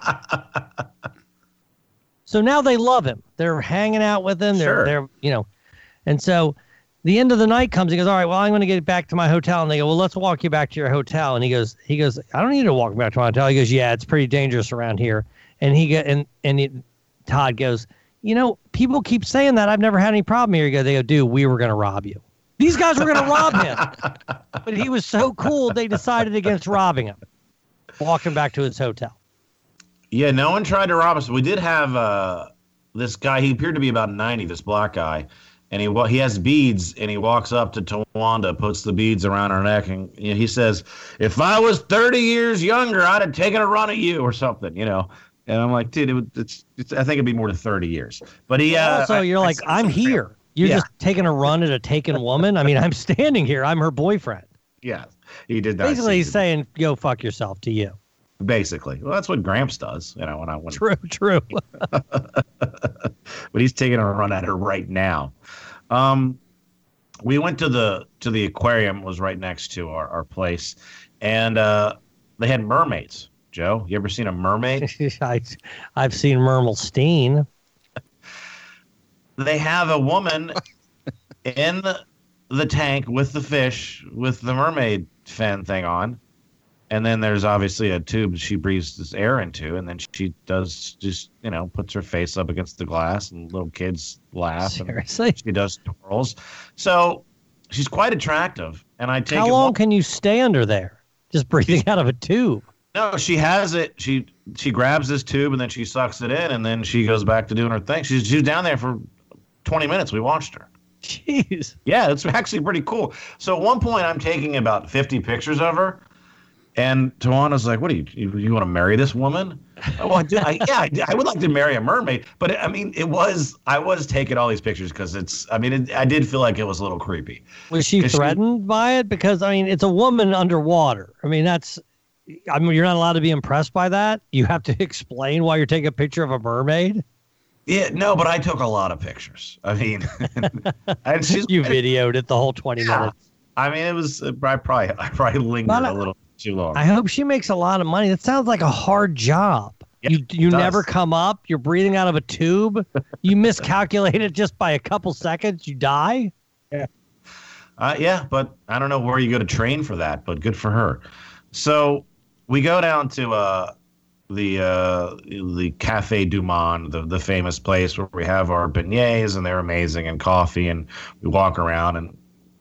[SPEAKER 13] So now they love him. They're hanging out with him. They're,
[SPEAKER 12] Sure.
[SPEAKER 13] they're, you know, and so the end of the night comes. He goes, all right, well, I'm going to get back to my hotel. And they go, well, let's walk you back to your hotel. And he goes, he goes, I don't need to walk back to my hotel. He goes, yeah, it's pretty dangerous around here. And he get and and it, Todd goes, you know, people keep saying that. I've never had any problem here. He goes, they go, dude, we were going to rob you. These guys were going to rob him. But he was so cool, they decided against robbing him. Walking back to his hotel.
[SPEAKER 12] Yeah, no one tried to rob us. We did have uh, this guy. He appeared to be about ninety. This black guy, and he wa- he has beads, and he walks up to Tawanda, puts the beads around her neck, and you know, he says, "If I was thirty years younger, I'd have taken a run at you," or something, you know. And I'm like, dude, it would, it's, it's, I think it'd be more than thirty years. But he uh,
[SPEAKER 13] also,
[SPEAKER 12] I-
[SPEAKER 13] you're
[SPEAKER 12] I
[SPEAKER 13] like,
[SPEAKER 12] said
[SPEAKER 13] I'm
[SPEAKER 12] something.
[SPEAKER 13] here. You're
[SPEAKER 12] Yeah.
[SPEAKER 13] just taking a run at a taken woman. I mean, I'm standing here. I'm her boyfriend.
[SPEAKER 12] Yeah, he did that.
[SPEAKER 13] Basically, he's saying, "Go fuck yourself" to you.
[SPEAKER 12] Basically, well, that's what Gramps does. You know, when I when
[SPEAKER 13] true, true.
[SPEAKER 12] But he's taking a run at her right now. Um, we went to the to the aquarium. It was right next to our, our place, and uh, they had mermaids. Joe, you ever seen a mermaid?
[SPEAKER 13] I, I've seen Mermelstein.
[SPEAKER 12] They have a woman in the, the tank with the fish with the mermaid fin thing on. And then there's obviously a tube she breathes this air into. And then she does just, you know, puts her face up against the glass and little kids laugh.
[SPEAKER 13] Seriously?
[SPEAKER 12] And she does twirls. So she's quite attractive. And I take
[SPEAKER 13] How
[SPEAKER 12] it
[SPEAKER 13] long
[SPEAKER 12] one-
[SPEAKER 13] can you stay under there? Just breathing out of a tube.
[SPEAKER 12] No, she has it. She she grabs this tube and then she sucks it in and then she goes back to doing her thing. She's she's down there for twenty minutes. We watched her.
[SPEAKER 13] Jeez.
[SPEAKER 12] Yeah, it's actually pretty cool. So at one point, I'm taking about fifty pictures of her, and Tawana's like, "What do you you, you want to marry this woman?" Oh, I do. I, yeah, I, I would like to marry a mermaid, but I mean, it was I was taking all these pictures because it's. I mean, it, I did feel like it was a little creepy.
[SPEAKER 13] Was she threatened she, by it? Because I mean, it's a woman underwater. I mean, that's. I mean, you're not allowed to be impressed by that. You have to explain why you're taking a picture of a mermaid.
[SPEAKER 12] Yeah, no, but I took a lot of pictures. I mean, and she's,
[SPEAKER 13] you videoed it the whole twenty yeah. minutes.
[SPEAKER 12] I mean, it was. I probably, I probably lingered but a little too long.
[SPEAKER 13] I hope she makes a lot of money. That sounds like a hard job. Yeah, you you never come up. You're breathing out of a tube. You miscalculate it just by a couple seconds. You die.
[SPEAKER 12] Yeah. Uh, yeah, but I don't know where you go to train for that. But good for her. So we go down to uh, the uh, the Cafe Du Monde, the, the famous place where we have our beignets, and they're amazing, and coffee, and we walk around, and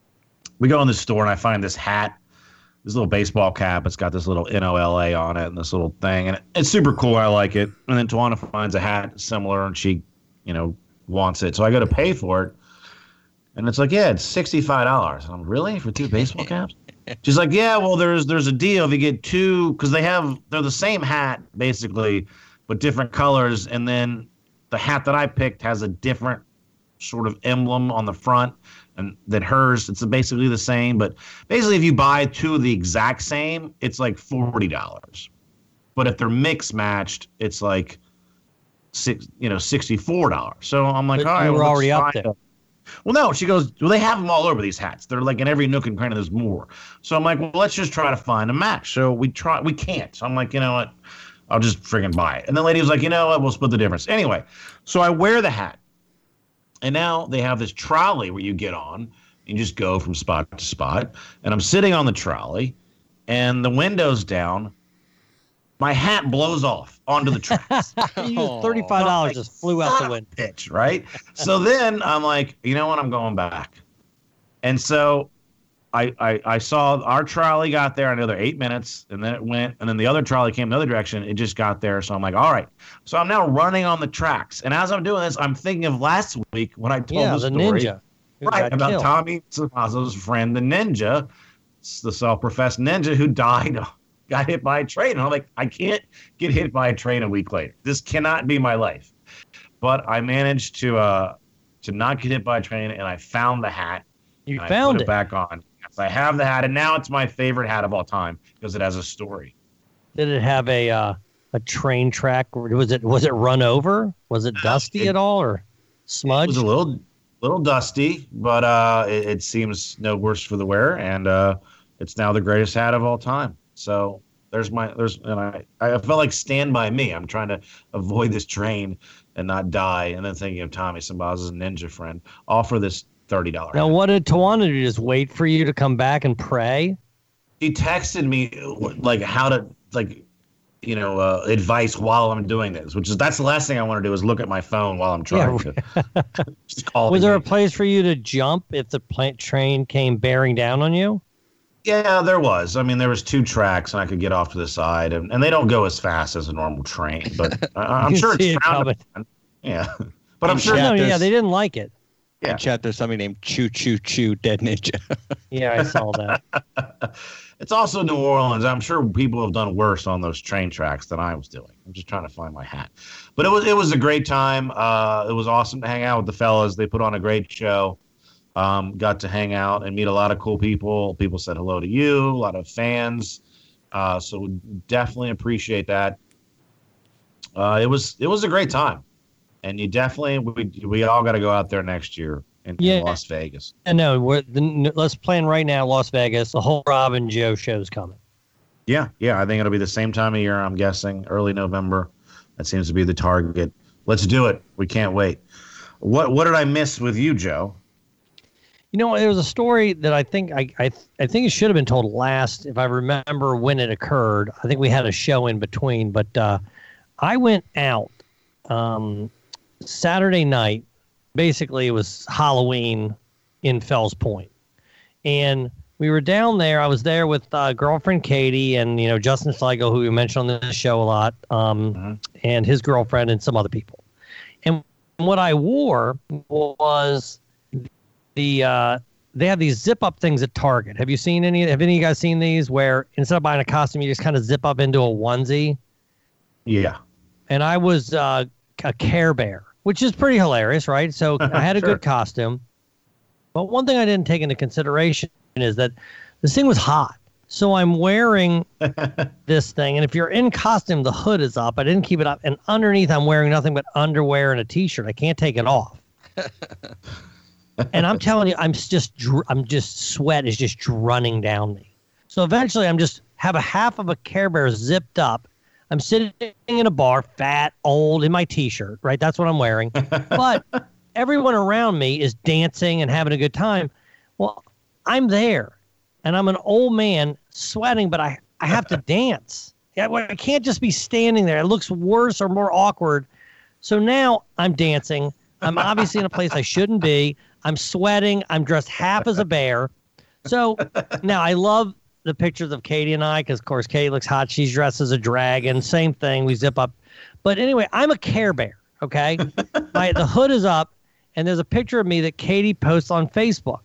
[SPEAKER 12] we go in the store, and I find this hat, this little baseball cap. It's got this little N O L A on it and this little thing, and it's super cool. I like it. And then Tawana finds a hat similar, and she, you know, wants it. So I go to pay for it, and it's like, yeah, it's sixty-five dollars. I'm really for two baseball caps? She's like, yeah, well, there's there's a deal if you get two, because they have they're the same hat basically, but different colors. And then the hat that I picked has a different sort of emblem on the front, and than hers. It's basically the same, but basically, if you buy two of the exact same, it's like forty dollars. But if they're mix matched, it's like six, you know, sixty-four dollars. So I'm like,
[SPEAKER 13] but
[SPEAKER 12] all right,
[SPEAKER 13] you were
[SPEAKER 12] well,
[SPEAKER 13] already up there.
[SPEAKER 12] Well, no, she goes, well, they have them all over these hats. They're like in every nook and cranny, there's more. So I'm like, well, let's just try to find a match. So we try, we can't. So I'm like, you know what? I'll just friggin' buy it. And the lady was like, you know what? We'll split the difference. Anyway, so I wear the hat. And now they have this trolley where you get on and you just go from spot to spot. And I'm sitting on the trolley and the window's down. My hat blows off onto the tracks.
[SPEAKER 13] You thirty-five dollars just flew out the window.
[SPEAKER 12] Pitch, right? So then I'm like, you know what? I'm going back. And so I, I I saw our trolley got there another eight minutes, and then it went, and then the other trolley came the other direction. It just got there. So I'm like, all right. So I'm now running on the tracks. And as I'm doing this, I'm thinking of last week when I told
[SPEAKER 13] yeah,
[SPEAKER 12] the,
[SPEAKER 13] the
[SPEAKER 12] story.
[SPEAKER 13] ninja.
[SPEAKER 12] Right, about
[SPEAKER 13] killed.
[SPEAKER 12] Tommy Samazo's friend, the ninja, the self-professed ninja who died. Got hit by a train. And I'm like, I can't get hit by a train a week later. This cannot be my life. But I managed to uh, to not get hit by a train, and I found the hat.
[SPEAKER 13] You
[SPEAKER 12] and
[SPEAKER 13] found
[SPEAKER 12] I put it.
[SPEAKER 13] it
[SPEAKER 12] back on. Yes, I have the hat, and now it's my favorite hat of all time because it has a story.
[SPEAKER 13] Did it have a uh, a train track? Or was it was it run over? Was it dusty
[SPEAKER 12] it,
[SPEAKER 13] at all, or smudged?
[SPEAKER 12] It was a little little dusty, but uh, it, it seems no worse for the wear, and uh, it's now the greatest hat of all time. So there's my there's and I I felt like Stand By Me. I'm trying to avoid this train and not die, and then thinking of Tommy Sambaz's ninja friend. All for this thirty dollars.
[SPEAKER 13] Now, what did Tawana do? Just wait for you to come back and pray?
[SPEAKER 12] He texted me like how to like you know uh, advice while I'm doing this, which is that's the last thing I want to do is look at my phone while I'm trying
[SPEAKER 13] yeah.
[SPEAKER 12] to. Just call
[SPEAKER 13] Was there
[SPEAKER 12] me.
[SPEAKER 13] a place for you to jump if the plant train came bearing down on you?
[SPEAKER 12] Yeah, there was. I mean, there was two tracks, and I could get off to the side, and, and they don't go as fast as a normal train, but I, I'm sure it's
[SPEAKER 13] it
[SPEAKER 12] frowned upon. Yeah, but I'm
[SPEAKER 1] In
[SPEAKER 12] sure.
[SPEAKER 1] chat,
[SPEAKER 13] No, yeah,
[SPEAKER 1] there's-
[SPEAKER 13] they didn't like it.
[SPEAKER 12] Yeah.
[SPEAKER 1] In chat, there's somebody named Choo Choo Choo Dead Ninja.
[SPEAKER 13] Yeah, I saw that.
[SPEAKER 12] It's also New Orleans. I'm sure people have done worse on those train tracks than I was doing. I'm just trying to find my hat, but it was it was a great time. Uh, it was awesome to hang out with the fellas. They put on a great show. Um, got to hang out and meet a lot of cool people. People said hello to you, a lot of fans. Uh, so definitely appreciate that. Uh, it was it was a great time, and you definitely we we all got to go out there next year in,
[SPEAKER 13] Yeah.
[SPEAKER 12] in Las Vegas.
[SPEAKER 13] I know. We're the, let's plan right now. Las Vegas. The whole Rob and Joe show's coming.
[SPEAKER 12] Yeah, yeah. I think it'll be the same time of year. I'm guessing early November. That seems to be the target. Let's do it. We can't wait. What what did I miss with you, Joe?
[SPEAKER 13] You know, there was a story that I think I I, I think it should have been told last, if I remember when it occurred. I think we had a show in between, but uh, I went out um, Saturday night. Basically, it was Halloween in Fells Point, and we were down there. I was there with uh, girlfriend Katie and, you know, Justin Schlegel, who we mentioned on this show a lot, um, mm-hmm. and his girlfriend and some other people. And what I wore was the uh, they have these zip up things at Target. Have you seen any? Have any of you guys seen these where instead of buying a costume, you just kind of zip up into a onesie?
[SPEAKER 12] Yeah.
[SPEAKER 13] And I was uh, a Care Bear, which is pretty hilarious, right? So I had a
[SPEAKER 12] Sure.
[SPEAKER 13] good costume. But one thing I didn't take into consideration is that this thing was hot. So I'm wearing this thing, and if you're in costume, the hood is up. I didn't keep it up, and underneath I'm wearing nothing but underwear and a t-shirt. I can't take it off. And I'm telling you, I'm just, dr- I'm just sweat is just running down me. So eventually, I'm just have a half of a Care Bear zipped up. I'm sitting in a bar, fat, old, in my t-shirt. Right, that's what I'm wearing. But everyone around me is dancing and having a good time. Well, I'm there. And I'm an old man sweating, but I, I have to dance. I, I can't just be standing there. It looks worse or more awkward. So now I'm dancing. I'm obviously in a place I shouldn't be. I'm sweating. I'm dressed half as a bear. So now I love the pictures of Katie and I because, of course, Katie looks hot. She's dressed as a dragon. Same thing. We zip up. But anyway, I'm a Care Bear, okay? My, the hood is up, and there's a picture of me that Katie posts on Facebook.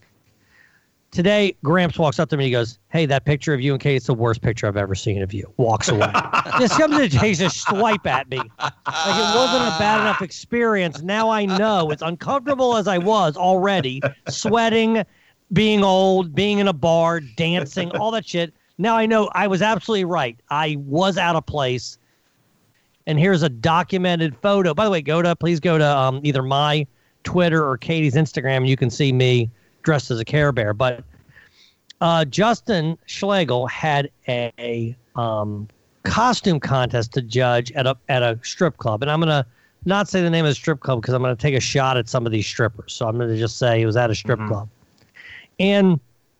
[SPEAKER 13] Today, Gramps walks up to me and he goes, "Hey, that picture of you and Katie, it's the worst picture I've ever seen of you." Walks away. Just comes and takes a swipe at me. Like it wasn't a bad enough experience. Now I know, as uncomfortable as I was already, sweating, being old, being in a bar, dancing, all that shit. Now I know I was absolutely right. I was out of place. And here's a documented photo. By the way, go to, please go to um, either my Twitter or Katie's Instagram, and you can see me dressed as a Care Bear. But uh, Justin Schlegel had a, a um, costume contest to judge at a at a strip club. And I'm going to not say the name of the strip club because I'm going to take a shot at some of these strippers. So I'm going to just say it was at a strip mm-hmm. club. And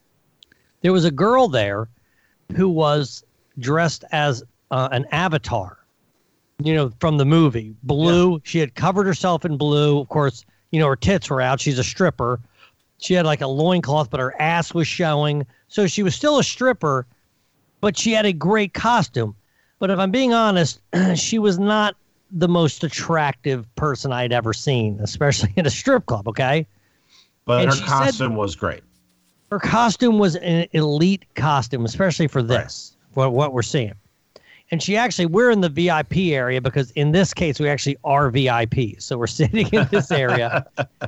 [SPEAKER 13] there was a girl there who was dressed as uh, an avatar, you know, from the movie. Blue. Yeah. She had covered herself in blue. Of course, you know, her tits were out. She's a stripper. She had like a loincloth, but her ass was showing. So she was still a stripper, but she had a great costume. But if I'm being honest, she was not the most attractive person I'd ever seen, especially in a strip club, okay?
[SPEAKER 12] But
[SPEAKER 13] And
[SPEAKER 12] her
[SPEAKER 13] she
[SPEAKER 12] costume
[SPEAKER 13] said
[SPEAKER 12] was great.
[SPEAKER 13] Her costume was an elite costume, especially for this, for what we're seeing. And she actually, we're in the V I P area because in this case, we actually are V I Ps. So we're sitting in this area.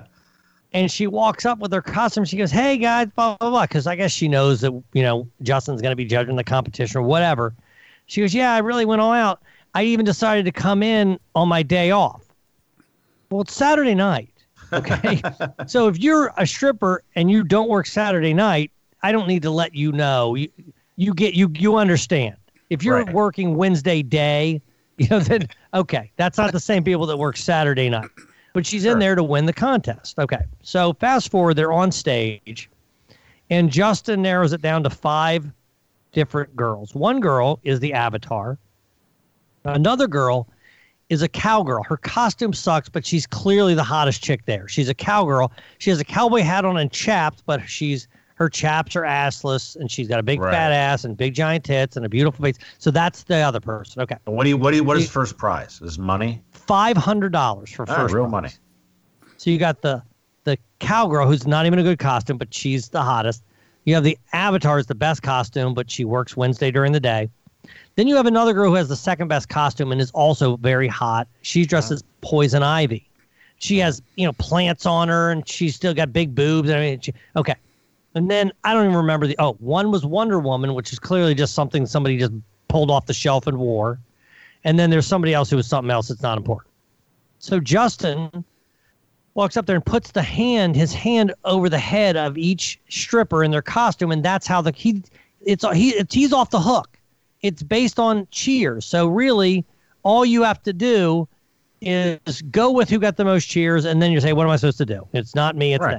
[SPEAKER 13] And she walks up with her costume. She goes, "Hey, guys, blah, blah, blah." Because I guess she knows that, you know, Justin's going to be judging the competition or whatever. She goes, "Yeah, I really went all out. I even decided to come in on my day off." Well, it's Saturday night, okay? So if you're a stripper and you don't work Saturday night, I don't need to let you know. You, you get you you understand. If you're
[SPEAKER 12] Right.
[SPEAKER 13] working Wednesday day, you know, then, okay, that's not the same people that work Saturday night. But she's
[SPEAKER 12] Sure.
[SPEAKER 13] in there to win the contest. Okay, so fast forward, they're on stage, and Justin narrows it down to five different girls. One girl is the avatar. Another girl is a cowgirl. Her costume sucks, but she's clearly the hottest chick there. She's a cowgirl. She has a cowboy hat on and chaps, but she's her chaps are assless, and she's got a big
[SPEAKER 12] Right.
[SPEAKER 13] fat ass and big giant tits and a beautiful face. So that's the other person. Okay,
[SPEAKER 12] What do you? What do you? What is first prize? Is money?
[SPEAKER 13] five hundred dollars for
[SPEAKER 12] Ah,
[SPEAKER 13] first
[SPEAKER 12] real
[SPEAKER 13] prize.
[SPEAKER 12] money.
[SPEAKER 13] So you got the the cowgirl who's not even a good costume, but she's the hottest. You have the avatar is the best costume, but she works Wednesday during the day. Then you have another girl who has the second best costume and is also very hot. She's dressed as Poison Ivy. she has, you know, plants on her, and she's still got big boobs. I mean, she, okay. And then I don't even remember the, oh, one was Wonder Woman, which is clearly just something somebody just pulled off the shelf and wore. And then there's somebody else who was something else that's not important. So Justin walks up there and puts the hand, his hand over the head of each stripper in their costume, and that's how the he it's he it's, he's off the hook. It's based on cheers. So really, all you have to do is go with who got the most cheers, and then you say, what am I supposed to do? It's not me, it's
[SPEAKER 12] Right.
[SPEAKER 13] them.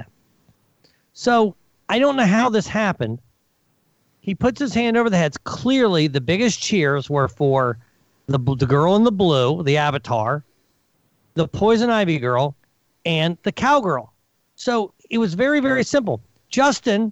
[SPEAKER 13] So I don't know how this happened. He puts his hand over the heads. Clearly, the biggest cheers were for the the girl in the blue, the Avatar, the Poison Ivy girl, and the cowgirl. So it was very, very simple. Justin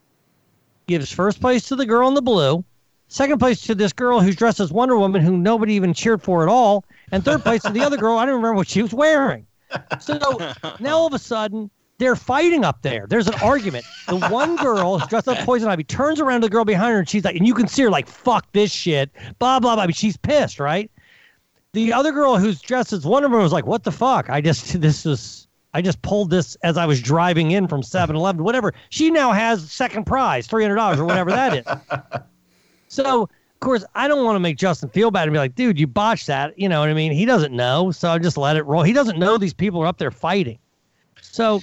[SPEAKER 13] gives first place to the girl in the blue, second place to this girl who's dressed as Wonder Woman, who nobody even cheered for at all, and third place to the other girl. I don't remember what she was wearing. So now all of a sudden, they're fighting up there. There's an argument. The one girl who's dressed up as Poison Ivy turns around to the girl behind her, and she's like, and you can see her like, fuck this shit, blah, blah, blah. I mean, she's pissed, right? The other girl who's dressed as Wonder Woman was like, what the fuck? I just, this was, I just pulled this as I was driving in from seven eleven, whatever. She now has second prize, three hundred dollars or whatever that is. So, of course, I don't want to make Justin feel bad and be like, dude, you botched that. You know what I mean? He doesn't know. So I just let it roll. He doesn't know these people are up there fighting. So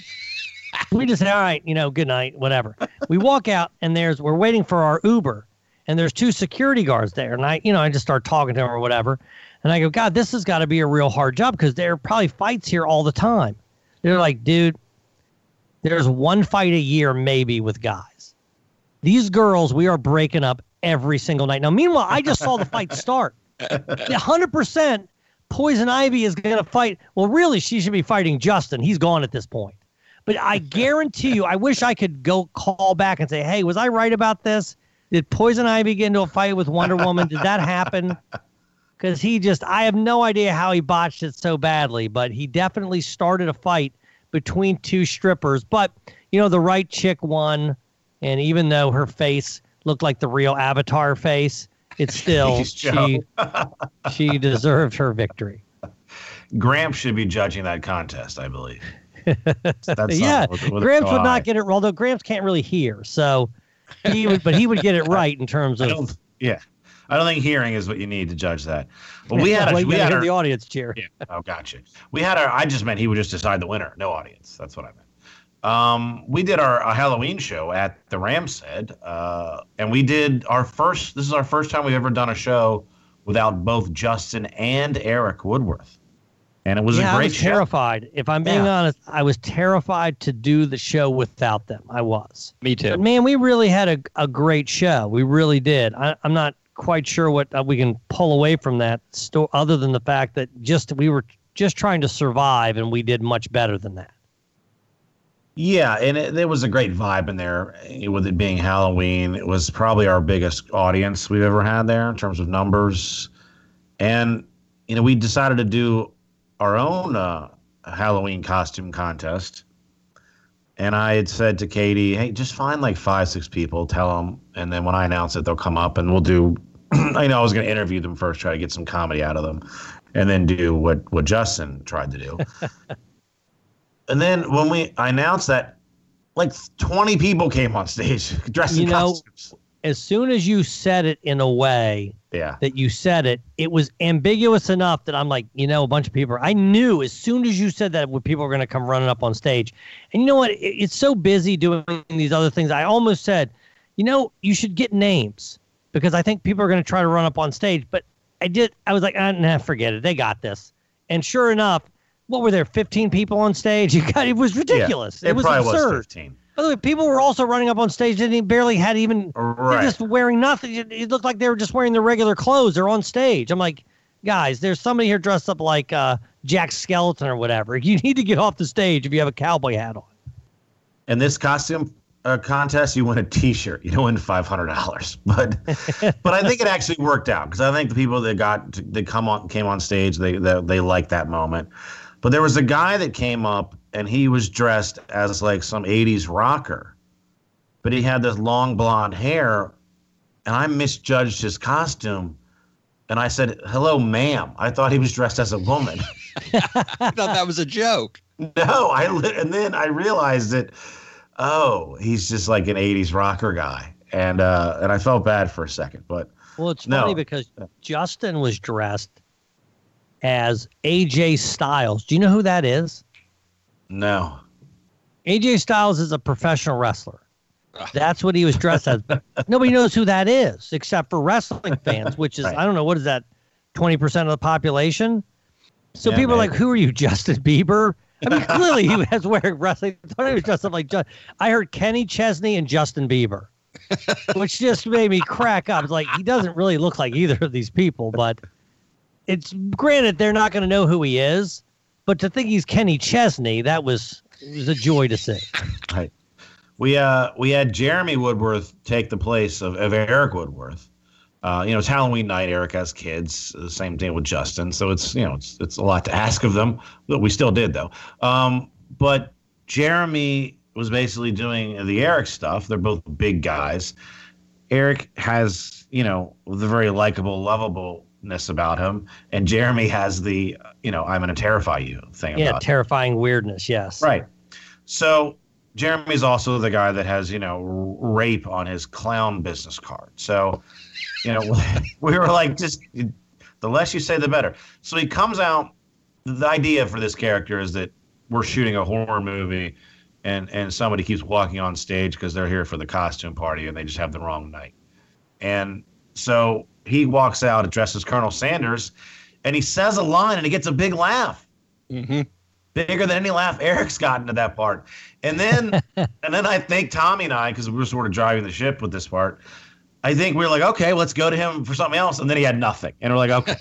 [SPEAKER 13] we just say, all right, you know, good night, whatever. We walk out and there's, we're waiting for our Uber, and there's two security guards there. And I, you know, I just start talking to them or whatever. And I go, God, this has got to be a real hard job because there are probably fights here all the time. They're like, dude, there's one fight a year maybe with guys. These girls, we are breaking up every single night. Now, meanwhile, I just saw the fight start. one hundred percent Poison Ivy is going to fight. Well, really, she should be fighting Justin. He's gone at this point. But I guarantee you, I wish I could go call back and say, hey, was I right about this? Did Poison Ivy get into a fight with Wonder Woman? Did that happen? Because he just, I have no idea how he botched it so badly, but he definitely started a fight between two strippers. But, you know, the right chick won, and even though her face looked like the real Avatar face, it's still, she, she deserved her victory.
[SPEAKER 12] Gramps should be judging that contest, I believe. That's
[SPEAKER 13] yeah,
[SPEAKER 12] with, with
[SPEAKER 13] Gramps would not get it, although Gramps can't really hear, so he would, but he would get it right in terms of.
[SPEAKER 12] I don't, yeah, I don't think hearing is what you need to judge that. Well, we had,
[SPEAKER 13] well,
[SPEAKER 12] a, we had
[SPEAKER 13] hear
[SPEAKER 12] our,
[SPEAKER 13] the audience cheer.
[SPEAKER 12] Yeah, oh, gotcha. We had our. I just meant he would just decide the winner, no audience. That's what I meant. Um, we did our, our Halloween show at the Ramshead, uh, and we did our first. This is our first time we've ever done a show without both Justin and Eric Woodworth. And it was
[SPEAKER 13] yeah,
[SPEAKER 12] a great
[SPEAKER 13] I was
[SPEAKER 12] show.
[SPEAKER 13] terrified. If I'm being
[SPEAKER 12] Yeah.
[SPEAKER 13] honest, I was terrified to do the show without them. I was.
[SPEAKER 1] Me too.
[SPEAKER 13] But man, we really had a, a great show. We really did. I, I'm not quite sure what uh, we can pull away from that sto- other than the fact that just we were just trying to survive, and we did much better than that.
[SPEAKER 12] Yeah, and it, there was a great vibe in there with it being Halloween. It was probably our biggest audience we've ever had there in terms of numbers. And, you know, we decided to do our own uh, Halloween costume contest. And I had said to Katie, hey, just find like five, six people, tell them. And then when I announce it, they'll come up and we'll do, I know I was going to interview them first, try to get some comedy out of them, and then do what, what Justin tried to do. And then when we I announced that, like twenty people came on stage dressed
[SPEAKER 13] You
[SPEAKER 12] in
[SPEAKER 13] know,
[SPEAKER 12] costumes.
[SPEAKER 13] as soon as you said it in a way
[SPEAKER 12] Yeah.
[SPEAKER 13] that you said it, it was ambiguous enough that I'm like, you know, a bunch of people, I knew as soon as you said that when people were going to come running up on stage. And you know what? It, it's so busy doing these other things. I almost said, you know, you should get names because I think people are going to try to run up on stage. But I did. I was like, ah, nah, forget it. They got this. And sure enough, what were there, fifteen people on stage? You got, it was ridiculous.
[SPEAKER 12] Yeah, it,
[SPEAKER 13] it was
[SPEAKER 12] probably
[SPEAKER 13] absurd.
[SPEAKER 12] was fifteen.
[SPEAKER 13] By the way, people were also running up on stage and they barely had even,
[SPEAKER 12] Right.
[SPEAKER 13] they're just wearing nothing. It, it looked like they were just wearing their regular clothes. They're on stage. I'm like, guys, there's somebody here dressed up like uh, Jack Skeleton or whatever. You need to get off the stage if you have a cowboy hat on.
[SPEAKER 12] In this costume uh, contest, you win a T-shirt. You don't win five hundred dollars, but but I think it actually worked out because I think the people that got to, that come on came on stage, they they, they liked that moment. But there was a guy that came up and he was dressed as like some eighties rocker, but he had this long blonde hair, and I misjudged his costume, and I said, "Hello, ma'am." I thought he was dressed as a woman.
[SPEAKER 1] I thought that was a joke.
[SPEAKER 12] No, I li- and then I realized that, oh, he's just like an eighties rocker guy, and uh, and I felt bad for a second, but
[SPEAKER 13] well, it's
[SPEAKER 12] no.
[SPEAKER 13] funny because Justin was dressed as A J Styles. Do you know who that is?
[SPEAKER 12] No.
[SPEAKER 13] A J Styles is a professional wrestler. That's what he was dressed as. But nobody knows who that is except for wrestling fans, which is, right. I don't know, what is that, twenty percent of the population? So yeah, people maybe. are like, who are you, Justin Bieber? I mean, clearly he was wearing wrestling. I thought he was dressed up like Justin. I heard Kenny Chesney and Justin Bieber, which just made me crack up. It's like, he doesn't really look like either of these people, but it's granted they're not going to know who he is. But to think he's Kenny Chesney, that was, it was a joy to see.
[SPEAKER 12] Right. We uh we had Jeremy Woodworth take the place of, of Eric Woodworth. Uh, you know, it's Halloween night. Eric has kids. The same thing with Justin. So it's, you know, it's it's a lot to ask of them. But we still did, though. Um, but Jeremy was basically doing the Eric stuff. They're both big guys. Eric has, you know, the very likable, lovableness about him. And Jeremy has the, you know, I'm going to terrify you thing
[SPEAKER 13] yeah,
[SPEAKER 12] about him.
[SPEAKER 13] Terrifying weirdness, yes.
[SPEAKER 12] Right. So Jeremy's also the guy that has, you know, rape on his clown business card. So, you know, we were like, just the less you say, the better. So he comes out. The idea for this character is that we're shooting a horror movie and, and somebody keeps walking on stage because they're here for the costume party and they just have the wrong night. And so he walks out dressed as Colonel Sanders and he says a line and he gets a big laugh.
[SPEAKER 1] Mm-hmm.
[SPEAKER 12] Bigger than any laugh Eric's gotten to that part. And then and then I think Tommy and I, because we were sort of driving the ship with this part, I think we were like, okay, let's go to him for something else. And then he had nothing. And we're like, okay.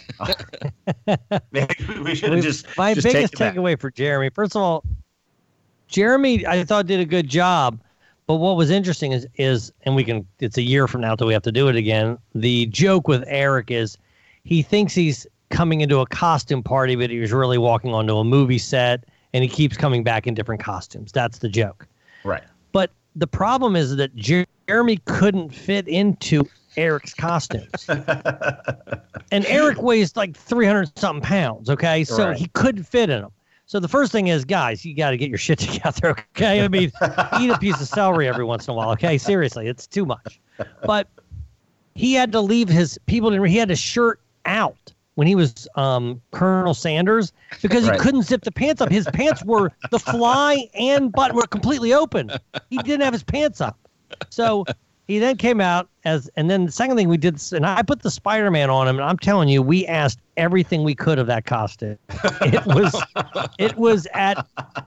[SPEAKER 12] Maybe we should have just
[SPEAKER 13] My
[SPEAKER 12] just
[SPEAKER 13] biggest takeaway for Jeremy, first of all, Jeremy, I thought did a good job. But what was interesting is, is and we can, it's a year from now till we have to do it again. The joke with Eric is he thinks he's coming into a costume party, but he was really walking onto a movie set, and he keeps coming back in different costumes. That's the joke.
[SPEAKER 12] Right.
[SPEAKER 13] But the problem is that Jeremy couldn't fit into Eric's costumes. And Eric weighs like three hundred something pounds, okay? So right. he couldn't fit in them. So the first thing is, guys, you got to get your shit together, okay? I mean, eat a piece of celery every once in a while, okay? Seriously, it's too much. But he had to leave his people, he had his shirt out when he was um, Colonel Sanders because he right. couldn't zip the pants up. His pants were, the fly and butt were completely open. He didn't have his pants up. So he then came out as, and then the second thing we did, and I put the Spider-Man on him, and I'm telling you, we asked everything we could of that costume. It was, it was at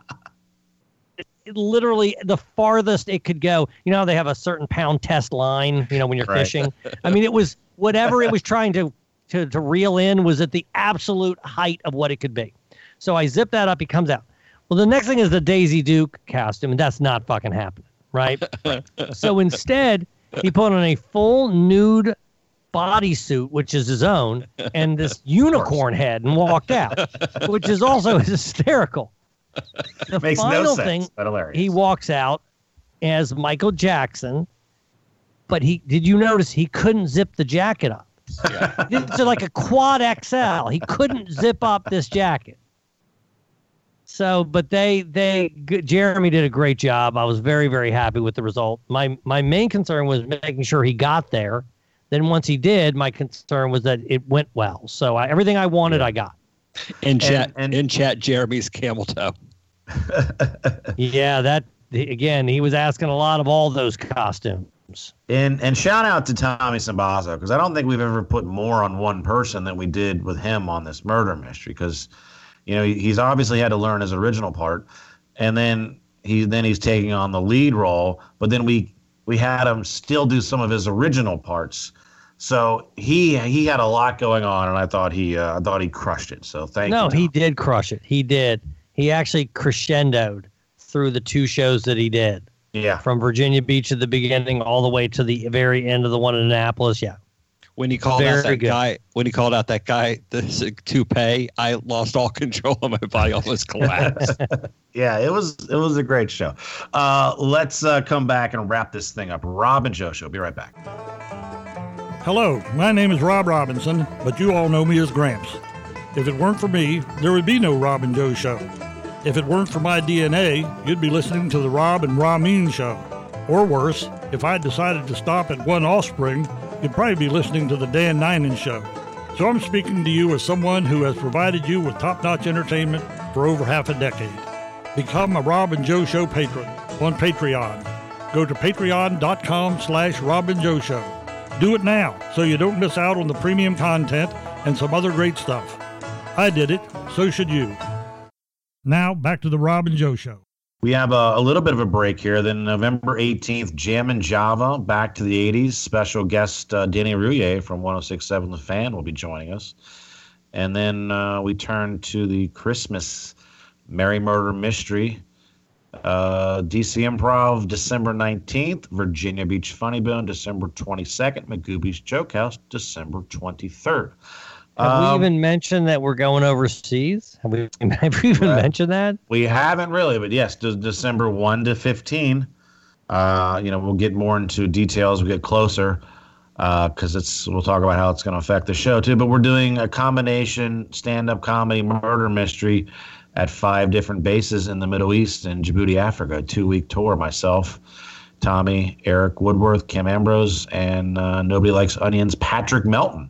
[SPEAKER 13] literally the farthest it could go. You know how they have a certain pound test line, you know, when you're right. fishing? I mean, it was whatever it was trying to, To, to reel in was at the absolute height of what it could be. So I zip that up. He comes out. Well, the next thing is the Daisy Duke costume, and that's not fucking happening, right? So instead, he put on a full nude bodysuit, which is his own, and this unicorn head and walked out, which is also hysterical. The
[SPEAKER 12] Makes
[SPEAKER 13] final
[SPEAKER 12] no sense,
[SPEAKER 13] thing,
[SPEAKER 12] but hilarious.
[SPEAKER 13] He walks out as Michael Jackson, but he did you notice he couldn't zip the jacket up? Yeah. It's like a quad X L. He couldn't zip up this jacket. So, but they, they, Jeremy did a great job. I was very, very happy with the result. My, my main concern was making sure he got there. Then once he did, my concern was that it went well. So I, everything I wanted, yeah. I got.
[SPEAKER 1] In chat, and, and, in chat, Jeremy's camel toe.
[SPEAKER 13] Yeah, that again, he was asking a lot of all those costumes.
[SPEAKER 12] And and shout out to Tommy Sambazo, because I don't think we've ever put more on one person than we did with him on this murder mystery. Because, you know, he's obviously had to learn his original part, and then he then he's taking on the lead role. But then we we had him still do some of his original parts. So he he had a lot going on, and I thought he uh, I thought he crushed it. So thank
[SPEAKER 13] no,
[SPEAKER 12] you. No,
[SPEAKER 13] he did crush it. He did. He actually crescendoed through the two shows that he did.
[SPEAKER 12] Yeah.
[SPEAKER 13] From Virginia Beach at the beginning all the way to the very end of the one in Annapolis. Yeah.
[SPEAKER 1] When he called
[SPEAKER 13] Very
[SPEAKER 1] out that
[SPEAKER 13] good.
[SPEAKER 1] guy, when he called out that guy, the toupee, I lost all control of my body, almost collapsed.
[SPEAKER 12] Yeah, it was it was a great show. Uh, let's uh, come back and wrap this thing up. Rob and Joe Show. Be right back.
[SPEAKER 17] Hello, my name is Rob Robinson, but you all know me as Gramps. If it weren't for me, there would be no Rob and Joe Show. If it weren't for my D N A, you'd be listening to the Rob and Ramin Show. Or worse, if I decided to stop at one offspring, you'd probably be listening to the Dan Ninen Show. So I'm speaking to you as someone who has provided you with top-notch entertainment for over half a decade. Become a Rob and Joe Show patron on Patreon. Go to patreon.com slash Rob and Joe Show. Do it now so you don't miss out on the premium content and some other great stuff. I did it, so should you. Now, back to the Rob and Joe Show.
[SPEAKER 12] We have a, a little bit of a break here. Then November eighteenth, Jammin' Java, back to the eighties. Special guest uh, Danny Rouillet from one oh six point seven The Fan will be joining us. And then uh, we turn to the Christmas Merry Murder Mystery. Uh, D C Improv, December nineteenth. Virginia Beach Funny Bone, December twenty-second. Magooby's Joke House, December twenty-third.
[SPEAKER 13] Have
[SPEAKER 12] Um,
[SPEAKER 13] we even mentioned that we're going overseas? Have we, have we even
[SPEAKER 12] Right.
[SPEAKER 13] mentioned that?
[SPEAKER 12] We haven't really, but yes, de- December first to fifteenth. Uh, you know, we'll get more into details as we get closer because it's we'll talk about how it's going to affect the show too. But we're doing a combination stand-up comedy murder mystery at five different bases in the Middle East and Djibouti, Africa. A two-week tour. Myself, Tommy, Eric Woodworth, Kim Ambrose, and uh, Nobody Likes Onions, Patrick Melton.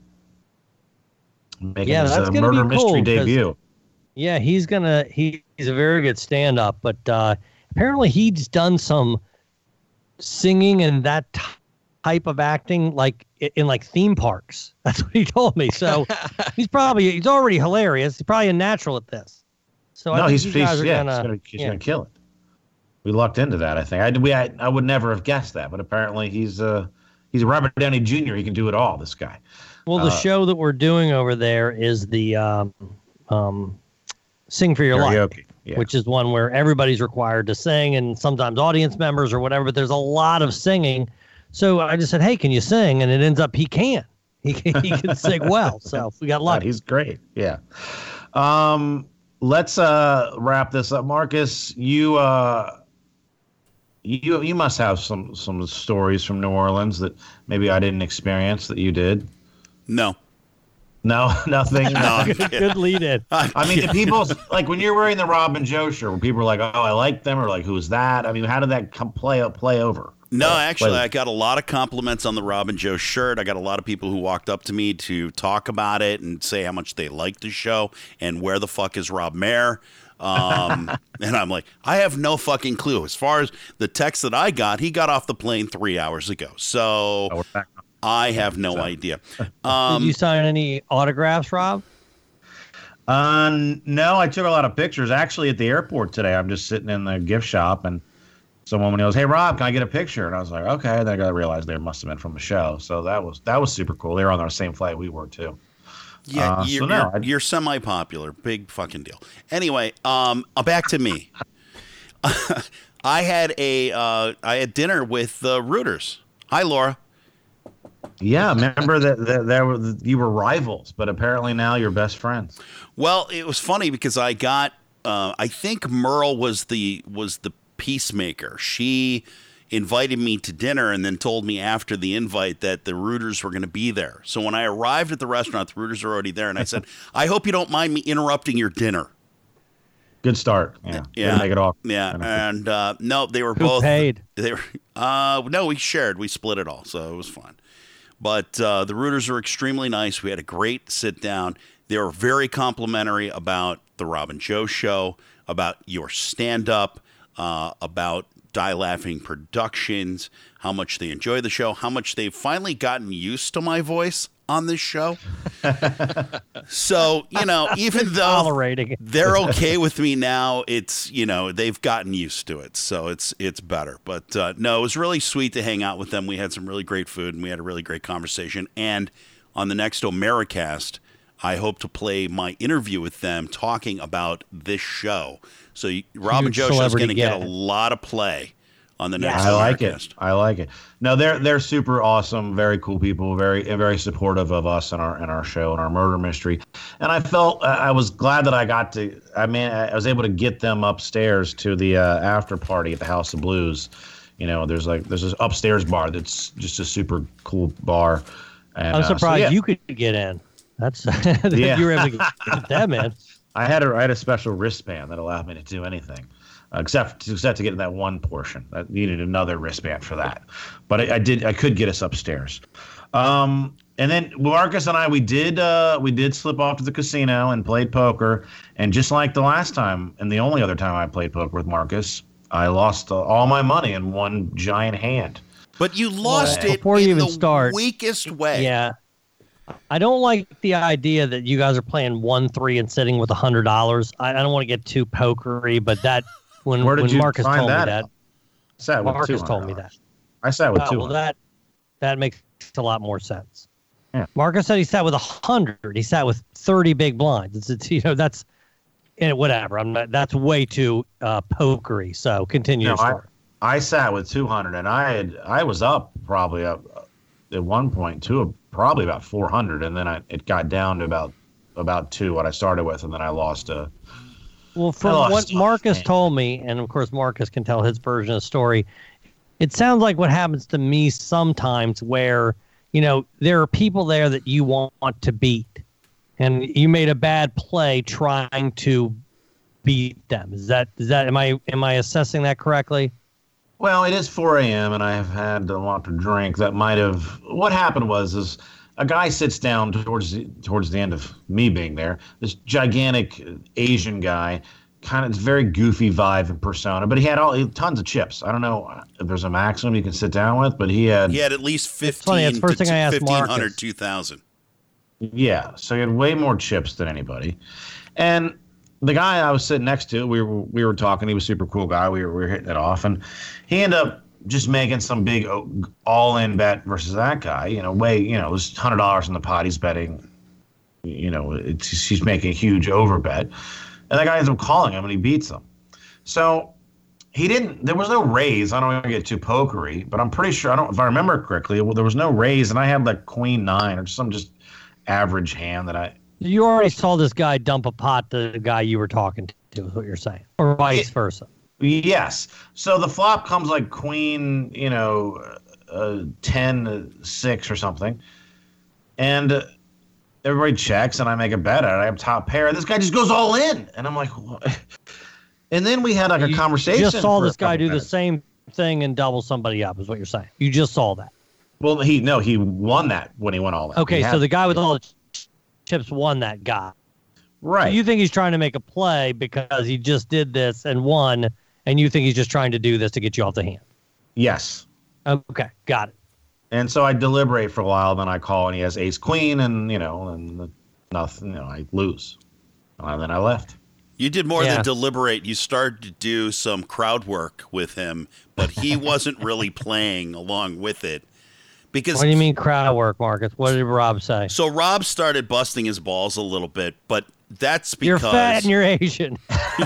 [SPEAKER 12] Making
[SPEAKER 13] Yeah,
[SPEAKER 12] his
[SPEAKER 13] that's
[SPEAKER 12] uh,
[SPEAKER 13] gonna
[SPEAKER 12] murder
[SPEAKER 13] be cool,
[SPEAKER 12] mystery
[SPEAKER 13] 'cause-
[SPEAKER 12] debut.
[SPEAKER 13] Yeah, he's gonna. He, he's a very good stand-up, but uh, apparently he's done some singing and that t- type of acting, like in, in like theme parks. That's what he told me. So he's probably he's already hilarious. He's probably a natural at this. So I
[SPEAKER 12] no,
[SPEAKER 13] think
[SPEAKER 12] he's,
[SPEAKER 13] you
[SPEAKER 12] he's
[SPEAKER 13] guys are
[SPEAKER 12] yeah,
[SPEAKER 13] gonna,
[SPEAKER 12] he's gonna, he's
[SPEAKER 13] yeah.
[SPEAKER 12] gonna kill it. We lucked into that, I think. I we I, I would never have guessed that, but apparently he's uh he's Robert Downey Junior He can do it all. This guy.
[SPEAKER 13] Well, the
[SPEAKER 12] Uh,
[SPEAKER 13] show that we're doing over there is the um, um, Sing for Your Life,
[SPEAKER 12] Karaoke, yeah.
[SPEAKER 13] which is one where everybody's required to sing, and sometimes audience members or whatever. But there's a lot of singing. So I just said, "Hey, can you sing?" And it ends up he can. He can, he can sing well. So we got
[SPEAKER 12] God,
[SPEAKER 13] lucky.
[SPEAKER 12] he's great. Yeah. Um. Let's uh wrap this up, Marcus. You uh. You you must have some some stories from New Orleans that maybe I didn't experience that you did.
[SPEAKER 15] No.
[SPEAKER 12] No, nothing.
[SPEAKER 15] No, I'm
[SPEAKER 13] good,
[SPEAKER 15] kidding.
[SPEAKER 13] good lead in.
[SPEAKER 12] I mean, the people like when you're wearing the Rob and Joe shirt, when people are like, "Oh, I like them," or like, "Who's that?" I mean, how did that come play play over?
[SPEAKER 15] No,
[SPEAKER 12] Uh,
[SPEAKER 15] actually,
[SPEAKER 12] play-
[SPEAKER 15] I got a lot of compliments on the Rob and Joe shirt. I got a lot of people who walked up to me to talk about it and say how much they liked the show and where the fuck is Rob Mayer. Um, and I'm like, I have no fucking clue. As far as the text that I got, he got off the plane three hours ago. So
[SPEAKER 12] Oh, we're back.
[SPEAKER 15] I have no idea.
[SPEAKER 13] Did
[SPEAKER 15] Um,
[SPEAKER 13] you sign any autographs, Rob?
[SPEAKER 12] Uh, no, I took a lot of pictures. Actually, at the airport today, I'm just sitting in the gift shop, and someone goes, "Hey, Rob, can I get a picture?" And I was like, "Okay." And then I got to realize they must have been from the show. So that was that was super cool. They were on our same flight we were too.
[SPEAKER 15] Yeah,
[SPEAKER 12] Uh,
[SPEAKER 15] you're,
[SPEAKER 12] so no,
[SPEAKER 15] you're,
[SPEAKER 12] I-
[SPEAKER 15] you're semi-popular. Big fucking deal. Anyway, um, uh, back to me. I had a uh, I had dinner with the Rooters. Hi, Laura.
[SPEAKER 12] Yeah, remember that that, that were, you were rivals, but apparently now you're best friends.
[SPEAKER 15] Well, it was funny because I got uh, I think Merle was the was the peacemaker. She invited me to dinner and then told me after the invite that the Rooters were going to be there. So when I arrived at the restaurant, the Rooters were already there, and I said, "I hope you don't mind me interrupting your dinner."
[SPEAKER 12] Good start. Yeah, Way to
[SPEAKER 15] Yeah,
[SPEAKER 12] make it all.
[SPEAKER 15] yeah, and uh, no, they were
[SPEAKER 13] Who
[SPEAKER 15] both
[SPEAKER 13] paid?
[SPEAKER 15] They were uh, no, we shared, we split it all, so it was fun. But uh, the Rooters are extremely nice. We had a great sit down. They were very complimentary about the Rob and Joe show, about your stand up, uh, about Die Laughing Productions, how much they enjoy the show, how much they've finally gotten used to my voice on this show. So, you know, even though
[SPEAKER 13] Tolerating it.
[SPEAKER 15] they're okay with me now, it's, you know, they've gotten used to it. So it's it's better. But uh, no, it was really sweet to hang out with them. We had some really great food and we had a really great conversation. And on the next Omericast, I hope to play my interview with them talking about this show. So you- Rob and
[SPEAKER 13] Huge
[SPEAKER 15] Joe show is going to
[SPEAKER 13] celebrity
[SPEAKER 15] get a
[SPEAKER 13] get.
[SPEAKER 15] lot of play on the next
[SPEAKER 12] I like
[SPEAKER 15] Omericast.
[SPEAKER 12] it. I like it. No, they're they're super awesome, very cool people, very very supportive of us and our and our show and our murder mystery. And I felt uh, I was glad that I got to. I mean, I was able to get them upstairs to the uh, after party at the House of Blues. You know, there's like there's this upstairs bar that's just a super cool bar. And,
[SPEAKER 13] I'm
[SPEAKER 12] uh, so,
[SPEAKER 13] surprised
[SPEAKER 12] yeah.
[SPEAKER 13] you could get in. That's
[SPEAKER 12] Yeah.
[SPEAKER 13] you were able to get them in.
[SPEAKER 12] I had a I had a special wristband that allowed me to do anything, uh, except except to get that one portion. I needed another wristband for that, but I, I did I could get us upstairs. Um, and then Marcus and I we did uh, we did slip off to the casino and played poker, and just like the last time and the only other time I played poker with Marcus, I lost uh, all my money in one giant hand.
[SPEAKER 15] But you lost
[SPEAKER 13] Well,
[SPEAKER 15] it
[SPEAKER 13] before you
[SPEAKER 15] in
[SPEAKER 13] even
[SPEAKER 15] the
[SPEAKER 13] start-
[SPEAKER 15] weakest way.
[SPEAKER 13] Yeah. I don't like the idea that you guys are playing one three and sitting with a hundred dollars. I, I don't want to get too pokery, but that when
[SPEAKER 12] Where did
[SPEAKER 13] when
[SPEAKER 12] you
[SPEAKER 13] Marcus
[SPEAKER 12] find
[SPEAKER 13] told
[SPEAKER 12] that
[SPEAKER 13] me that,
[SPEAKER 12] out? I sat with
[SPEAKER 13] Marcus told me
[SPEAKER 12] two hundred
[SPEAKER 13] that.
[SPEAKER 12] dollars. I sat with
[SPEAKER 13] Oh,
[SPEAKER 12] two
[SPEAKER 13] well,
[SPEAKER 12] hundred dollars.
[SPEAKER 13] that that makes a lot more sense.
[SPEAKER 12] Yeah.
[SPEAKER 13] Marcus said he sat with a hundred. He sat with thirty big blinds. It's, it's you know that's and whatever. I'm not, that's way too uh, pokery. So continue.
[SPEAKER 12] No,
[SPEAKER 13] your
[SPEAKER 12] I,
[SPEAKER 13] story.
[SPEAKER 12] I sat with two hundred, and I had I was up probably up at one point to probably about four hundred, and then I, it got down to about about two what I started with, and then I lost a.
[SPEAKER 13] Well, from
[SPEAKER 12] lost
[SPEAKER 13] what
[SPEAKER 12] a
[SPEAKER 13] Marcus
[SPEAKER 12] hand.
[SPEAKER 13] told me, and of course Marcus can tell his version of the story, it sounds like what happens to me sometimes where, you know, there are people there that you want to beat, and you made a bad play trying to beat them. Is that is that am I am I assessing that correctly?
[SPEAKER 12] Well, it is four a.m. and I have had a lot to drink. That might have. What happened was is a guy sits down towards the, towards the end of me being there. This gigantic Asian guy, kind of very goofy vibe and persona, but he had all he had tons of chips. I don't know if there's a maximum you can sit down with, but he had.
[SPEAKER 15] He had at least
[SPEAKER 13] funny,
[SPEAKER 15] fifteen
[SPEAKER 13] that's the first
[SPEAKER 15] to
[SPEAKER 13] thing I asked
[SPEAKER 15] fifteen hundred,
[SPEAKER 13] Marcus.
[SPEAKER 15] two thousand.
[SPEAKER 12] Yeah, so he had way more chips than anybody, and the guy I was sitting next to, we were we were talking. He was a super cool guy. We were we were hitting it off, and he ended up just making some big all-in bet versus that guy. You know, way you know, it was hundred dollars in the pot. He's betting. You know, it's, he's making a huge over bet, and that guy ends up calling him, and he beats him. So he didn't. There was no raise. I don't want to get too pokery, but I'm pretty sure. I don't. If I remember correctly, well, there was no raise, and I had like queen nine or some just average hand that I.
[SPEAKER 13] You already saw this guy dump a pot to the guy you were talking to, is what you're saying, or vice versa.
[SPEAKER 12] Yes. So the flop comes like queen, you know, uh, ten, six or something. And uh, everybody checks, and I make a bet at it. I have top pair. This guy just goes all in. And I'm like, what? And then we had like a
[SPEAKER 13] You
[SPEAKER 12] conversation.
[SPEAKER 13] just saw
[SPEAKER 12] for a
[SPEAKER 13] this guy
[SPEAKER 12] couple
[SPEAKER 13] do the
[SPEAKER 12] minutes.
[SPEAKER 13] same thing and double somebody up, is what you're saying. You just saw that.
[SPEAKER 12] Well, he, no, he won that when he won all that.
[SPEAKER 13] Okay,
[SPEAKER 12] He
[SPEAKER 13] so
[SPEAKER 12] had-
[SPEAKER 13] the guy with all the ch- chips won that guy.
[SPEAKER 12] Right.
[SPEAKER 13] You think he's trying to make a play because he just did this and won, and you think he's just trying to do this to get you off the hand.
[SPEAKER 12] Yes.
[SPEAKER 13] Okay, got it.
[SPEAKER 12] And so I deliberate for a while, then I call, and he has ace queen, and, you know, and nothing, you know, I lose. And then I left.
[SPEAKER 15] You did more
[SPEAKER 13] Yeah.
[SPEAKER 15] than deliberate. You started to do some crowd work with him, but he wasn't really playing along with it. Because
[SPEAKER 13] What do you mean crowd work, Marcus? What did Rob say?
[SPEAKER 15] So Rob started busting his balls a little bit, but that's
[SPEAKER 13] You're
[SPEAKER 15] because
[SPEAKER 13] fat and you're Asian.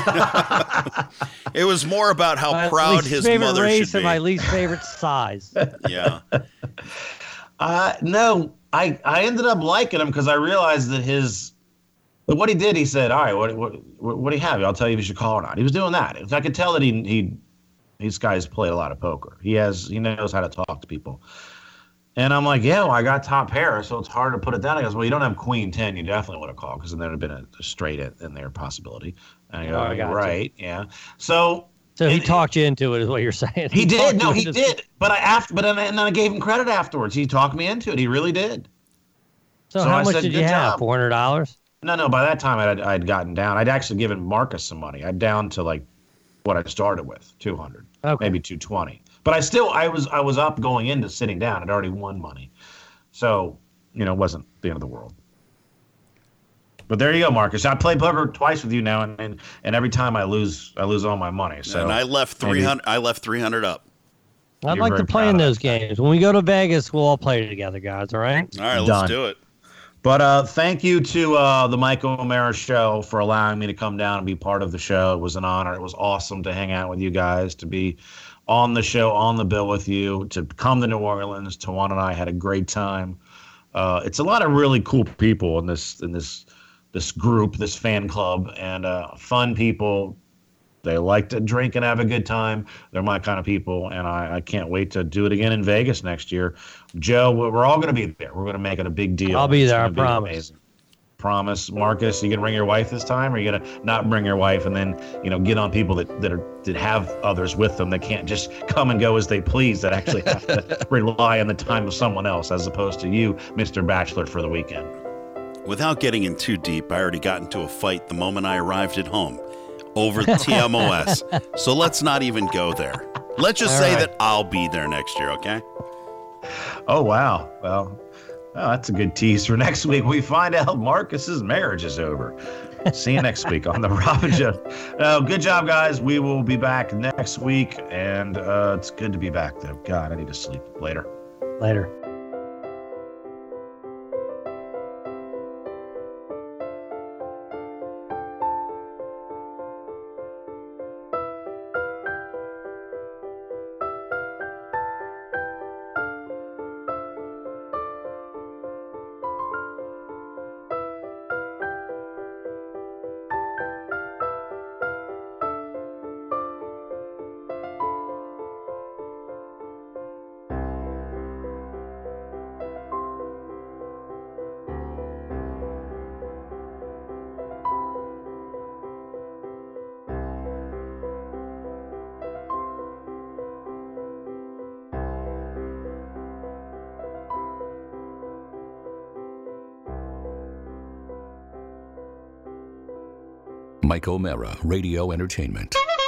[SPEAKER 15] it was more about how
[SPEAKER 13] My
[SPEAKER 15] proud
[SPEAKER 13] least
[SPEAKER 15] his
[SPEAKER 13] favorite
[SPEAKER 15] mother
[SPEAKER 13] race
[SPEAKER 15] should
[SPEAKER 13] and
[SPEAKER 15] be.
[SPEAKER 13] my least favorite size.
[SPEAKER 15] Yeah.
[SPEAKER 12] Uh, no, I, I ended up liking him because I realized that his, but what he did, he said, all right, what, what, what, what do you have? I'll tell you if you should call or not. He was doing that. I could tell that he, he, these guys played a lot of poker. He has, he knows how to talk to people. And I'm like, yeah, well, I got top pair, so it's hard to put it down. He goes, well, you don't have queen ten. You definitely would have called because then there would have been a, a straight in, in there possibility. And I go,
[SPEAKER 13] Oh, I
[SPEAKER 12] you're
[SPEAKER 13] got you.
[SPEAKER 12] right, yeah. So
[SPEAKER 13] So he
[SPEAKER 12] and-
[SPEAKER 13] talked you into it, is what you're saying.
[SPEAKER 12] he did.
[SPEAKER 13] talked
[SPEAKER 12] No,
[SPEAKER 13] you
[SPEAKER 12] he
[SPEAKER 13] into-
[SPEAKER 12] did. But I after, but then, and then I gave him credit afterwards. He talked me into it. He really did.
[SPEAKER 13] So,
[SPEAKER 12] So
[SPEAKER 13] how
[SPEAKER 12] I
[SPEAKER 13] much
[SPEAKER 12] said,
[SPEAKER 13] did you
[SPEAKER 12] "Good
[SPEAKER 13] have?
[SPEAKER 12] job."
[SPEAKER 13] Four hundred dollars.
[SPEAKER 12] No, no. By that time, I'd, I'd gotten down. I'd actually given Marcus some money. I'd down to like what I started with, two hundred,
[SPEAKER 13] Okay.
[SPEAKER 12] maybe two twenty. But I still, I was, I was up going into sitting down. I'd already won money, so you know, it wasn't the end of the world. But there you go, Marcus. I played poker twice with you now, and and, and every time I lose, I lose all my money. So
[SPEAKER 15] and I left
[SPEAKER 12] maybe-
[SPEAKER 15] three hundred. I left three hundred up.
[SPEAKER 13] I'd
[SPEAKER 12] You're
[SPEAKER 13] like to
[SPEAKER 12] very
[SPEAKER 13] play
[SPEAKER 12] proud
[SPEAKER 13] in
[SPEAKER 12] of
[SPEAKER 13] those games. When we go to Vegas, we'll all play together, guys. All right?
[SPEAKER 15] All right, let's
[SPEAKER 12] Done.
[SPEAKER 15] do it.
[SPEAKER 12] But uh, thank you to uh, the Michael O'Mara Show for allowing me to come down and be part of the show. It was an honor. It was awesome to hang out with you guys, to be on the show, on the bill with you, to come to New Orleans. Tawana and I had a great time. Uh, it's a lot of really cool people in this in this this group, this fan club, and uh, fun people. They like to drink and have a good time. They're my kind of people, and I, I can't wait to do it again in Vegas next year. Joe, we're all going to be there. We're going to make it a big deal.
[SPEAKER 13] I'll be
[SPEAKER 12] It's
[SPEAKER 13] there, I
[SPEAKER 12] gonna be
[SPEAKER 13] promise.
[SPEAKER 12] amazing. promise. Marcus, you gonna bring your wife this time, or are you gonna not bring your wife and then, you know, get on people that, that are that have others with them that can't just come and go as they please, that actually have to rely on the time of someone else as opposed to you, Mister Bachelor, for the weekend?
[SPEAKER 15] Without getting in too deep, I already got into a fight the moment I arrived at home over T M O S. So let's not even go there. Let's just All say right. that I'll be there next year, okay?
[SPEAKER 12] Oh, wow. Well, oh, that's a good tease for next week. We find out Marcus's marriage is over. See you next week on the Rob and Joe. Uh, good job, guys. We will be back next week, and uh, it's good to be back, though. God, I need to sleep. Later.
[SPEAKER 13] Later.
[SPEAKER 2] Mike O'Mara, Radio Entertainment.